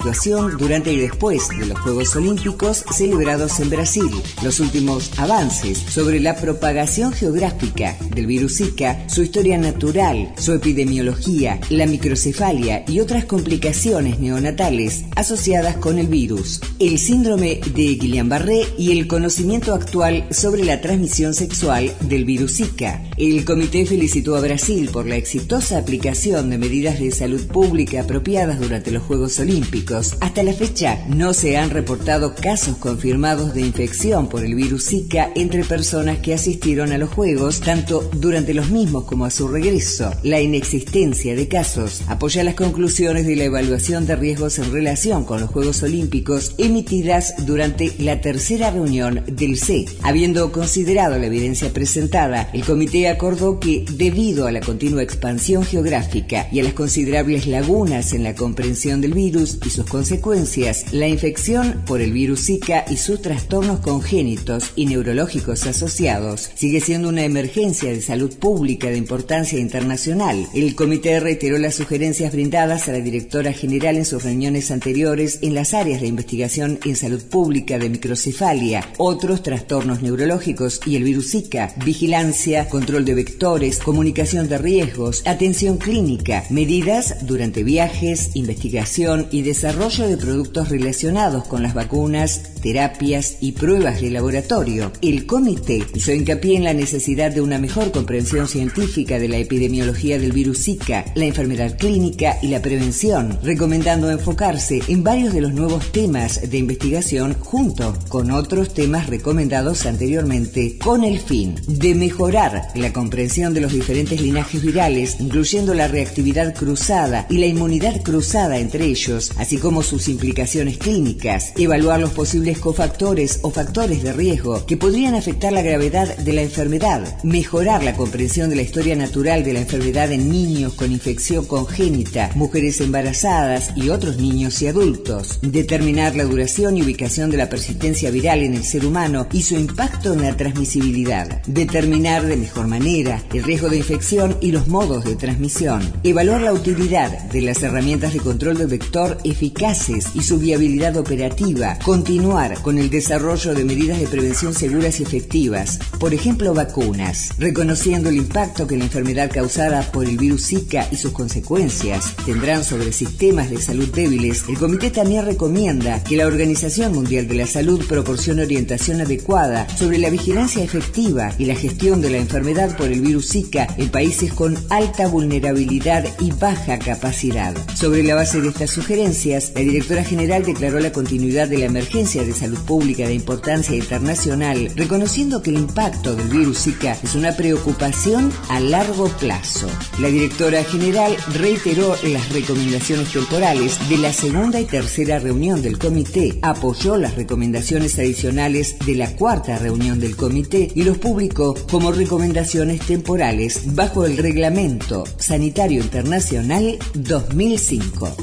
investigación durante y después de los Juegos Olímpicos celebrados en Brasil, los últimos avances sobre la propagación geográfica del virus Zika, su historia natural, su epidemiología, la microcefalia y otras complicaciones neonatales asociadas con el virus, el síndrome de Guillain-Barré y el conocimiento actual sobre la transmisión sexual del virus Zika. El comité felicitó a Brasil por la exitosa aplicación de medidas de salud pública apropiadas durante los Juegos Olímpicos. Hasta la fecha no se han reportado casos confirmados de infección por el virus Zika entre personas que asistieron a los Juegos, tanto durante los mismos como a su regreso. La inexistencia de casos apoya las conclusiones de la evaluación de riesgos en relación con los Juegos Olímpicos emitidas durante la tercera reunión del C E. Habiendo considerado la evidencia presentada, el comité acordó que, debido a la continua expansión geográfica y a las considerables lagunas en la comprensión del virus y sus consecuencias, la infección por el virus Zika y sus trastornos congénitos y neurológicos asociados sigue siendo una emergencia de salud pública de importancia internacional. El comité reiteró las sugerencias brindadas a la directora general en sus reuniones anteriores en las áreas de investigación en salud pública de microcefalia, otros trastornos neurológicos y el virus Zika, vigilancia, control de vectores, comunicación de riesgos, atención clínica, medidas durante viajes, investigación y desarrollo de productos relacionados con las vacunas, terapias y pruebas de laboratorio. El comité hizo hincapié en la necesidad de una mejor comprensión científica de la epidemiología del virus Zika, la enfermedad clínica y la prevención, recomendando enfocarse en varios de los nuevos temas de investigación junto con otros temas recomendados anteriormente, con el fin de mejorar la comprensión de los diferentes linajes virales, incluyendo la reactividad cruzada y la inmunidad cruzada entre ellos, así como sus implicaciones clínicas, evaluar los posibles cofactores o factores de riesgo que podrían afectar la gravedad de la enfermedad, mejorar la comprensión de la historia natural de la enfermedad en niños con infección congénita, mujeres embarazadas y otros niños y adultos, determinar la duración y ubicación de la persistencia viral en el ser humano y su impacto en la transmisibilidad, determinar de mejor manera el riesgo de infección y los modos de transmisión, evaluar la utilidad de las herramientas de control del vector eficaces y su viabilidad operativa, continuar con el desarrollo de medidas de prevención seguras y efectivas, por ejemplo vacunas, reconociendo el impacto que la enfermedad causada por el virus Zika y sus consecuencias tendrán sobre sistemas de salud débiles. El comité también recomienda que la Organización Mundial de la Salud proporcione orientación adecuada sobre la vigilancia efectiva y la gestión de la enfermedad por el virus Zika en países con alta vulnerabilidad y baja capacidad. Sobre la base de estas sugerencias, la directora general declaró la continuidad de la emergencia de salud pública de importancia internacional, reconociendo que el impacto del virus Zika es una preocupación a largo plazo. La directora general reiteró las recomendaciones temporales de la segunda y tercera reunión del comité, apoyó las recomendaciones adicionales de la cuarta reunión del comité y los publicó como recomendaciones temporales bajo el Reglamento Sanitario Internacional dos mil cinco.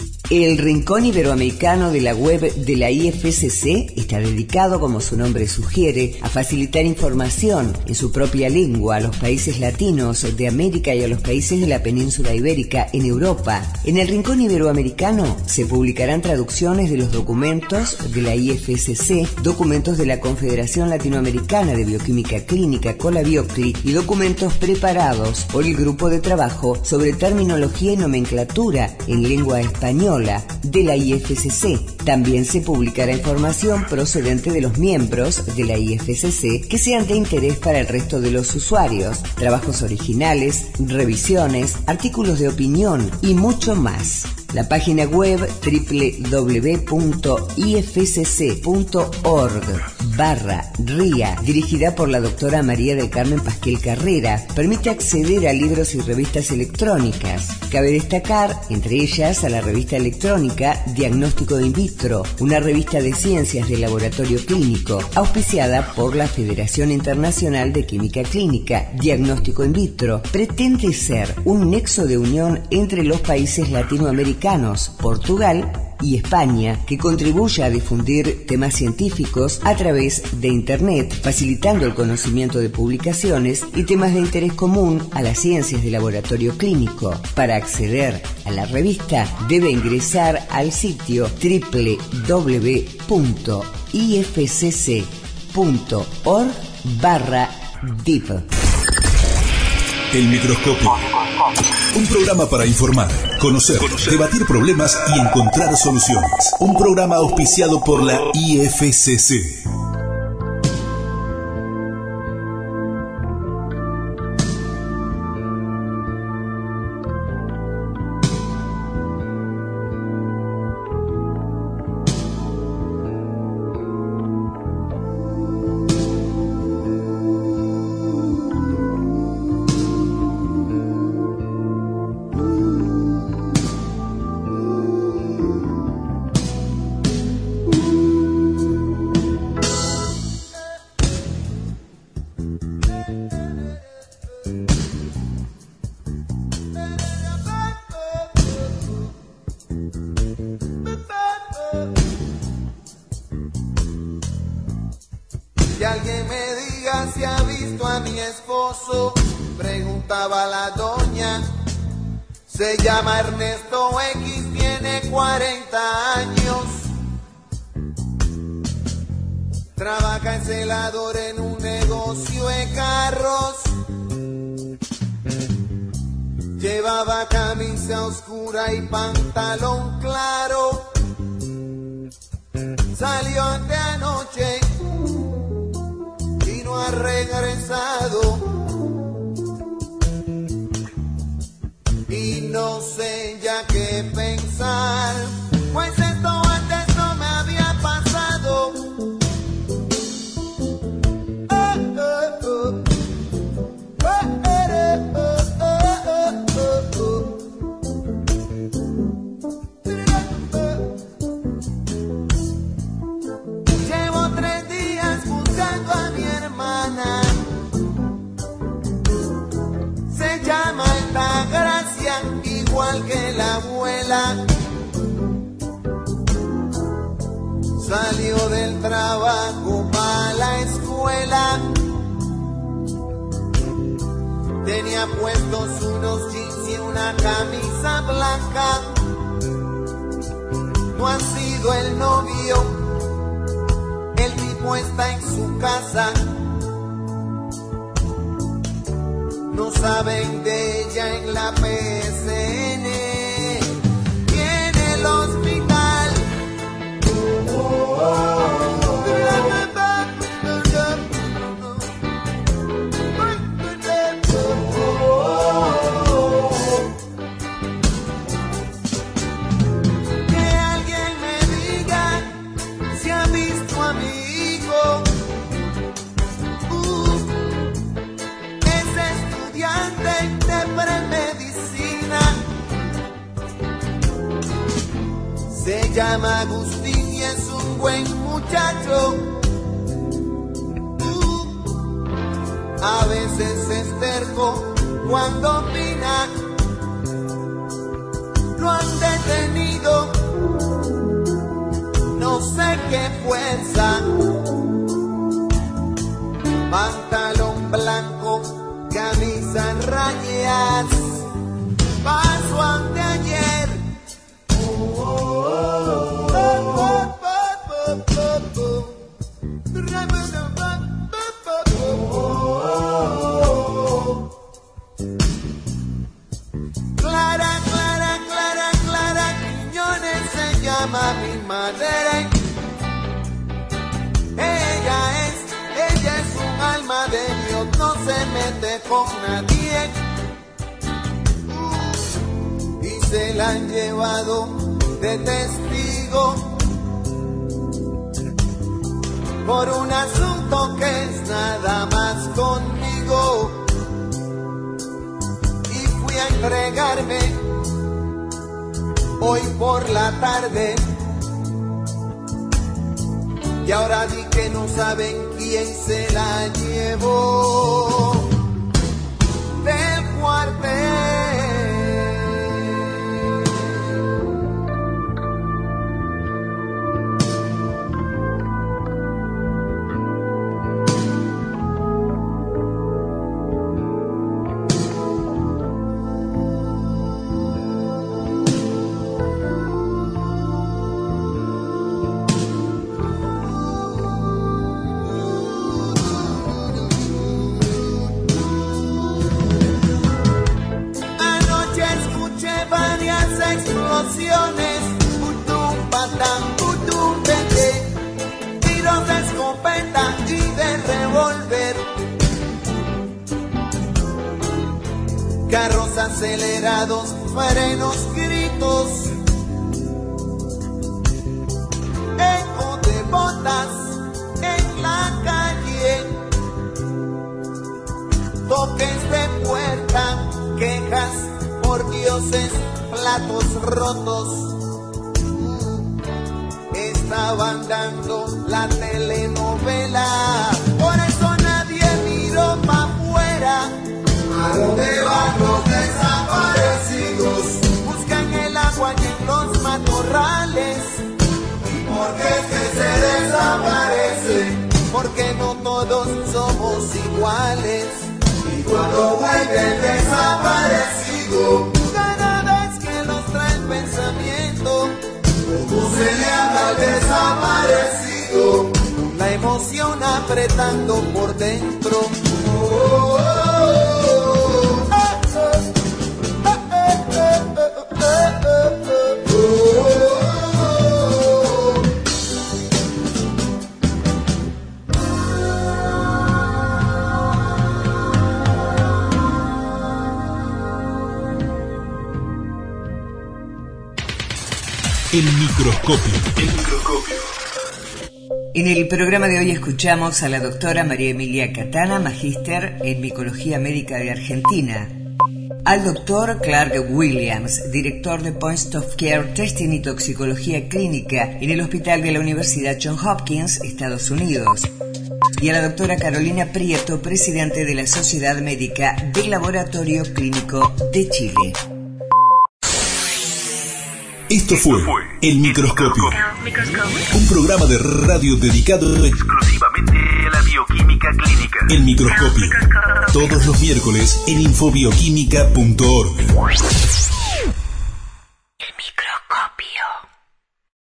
El Rincón Iberoamericano de la web de la I F C C está dedicado, como su nombre sugiere, a facilitar información en su propia lengua a los países latinos de América y a los países de la península ibérica en Europa. En el Rincón Iberoamericano se publicarán traducciones de los documentos de la I F C C, documentos de la Confederación Latinoamericana de Bioquímica Clínica, COLABIOCLI, y documentos preparados por el Grupo de Trabajo sobre Terminología y Nomenclatura en Lengua Española de la I F C C. También se publicará información procedente de los miembros de la I F C C que sean de interés para el resto de los usuarios, trabajos originales, revisiones, artículos de opinión y mucho más. La página web doble u doble u doble u punto i f c c punto org barra ria, dirigida por la doctora María del Carmen Pasquel Carrera, permite acceder a libros y revistas electrónicas. Cabe destacar, entre ellas, a la revista electrónica Diagnóstico in Vitro, una revista de ciencias del laboratorio clínico, auspiciada por la Federación Internacional de Química Clínica. Diagnóstico in Vitro pretende ser un nexo de unión entre los países latinoamericanos, Portugal y España, que contribuye a difundir temas científicos a través de Internet, facilitando el conocimiento de publicaciones y temas de interés común a las ciencias de laboratorio clínico. Para acceder a la revista, debe ingresar al sitio doble u doble u doble u punto i f c c punto org barra dip. El microscopio. Un programa para informar, conocer, conocer, debatir problemas y encontrar soluciones. Un programa auspiciado por la I F C C. Se llama Ernesto X, tiene cuarenta años. Trabaja en celador en un negocio de carros. Llevaba camisa oscura y pantalón claro. Salió de anoche y no ha regresado. Y no sé ya qué pensar, pues esto antes no me había pasado. Oh, oh, oh. Oh, oh, oh, oh, oh, oh. Llevo tres días buscando a mi hermana. Se llama Altagracia, igual que la abuela. Salió del trabajo para la escuela. Tenía puestos unos jeans y una camisa blanca. No ha sido el novio, el tipo está en su casa. No saben de ella en la P S N y en el hospital. Oh, oh, oh. Que alguien me diga si ha visto a mi hijo. De premedicina, se llama Agustín y es un buen muchacho. Uh, a veces es terco cuando opina. Lo han detenido, no sé qué fuerza. Pantalón blanco, camisa en rayas, paso anteayer. Oh, oh, oh, oh, oh, oh, oh. Clara, Clara, Clara, Clara Quiñones se llama mi madre. Ella es Ella es un alma de Dios, no se mete con nadie. Uh, y se la han llevado de testigo por un asunto que es nada más conmigo. Y fui a entregarme hoy por la tarde. Y ahora di que no saben quién se la llevó del cuartel. explosiones, putum patán, putum pete, tiros de escopeta y de revólver, carros acelerados, frenos, gritos, eco de botas en la calle, toques de puerta, quejas por dioses, platos rotos. Estaban dando la telenovela, por eso nadie miró pa' afuera. ¿A dónde van los desaparecidos? Buscan el agua y en los matorrales. ¿Y por qué es que se desaparecen? Porque no todos somos iguales. Y cuando vuelve el desaparecido, cada vez que los trae el pensamiento, ¿cómo se le habla al desaparecido? La emoción apretando por dentro. Oh, oh, oh. El microscopio. El microscopio. En el programa de hoy escuchamos a la doctora María Emilia Catana, magíster en Micología Médica de Argentina, al doctor Clark Williams, director de Point of Care Testing y Toxicología Clínica en el Hospital de la Universidad Johns Hopkins, Estados Unidos, y a la doctora Carolina Prieto, presidente de la Sociedad Médica del Laboratorio Clínico de Chile. Esto fue El Microscopio, un programa de radio dedicado exclusivamente a la bioquímica clínica. El Microscopio, todos los miércoles en infobioquímica punto org.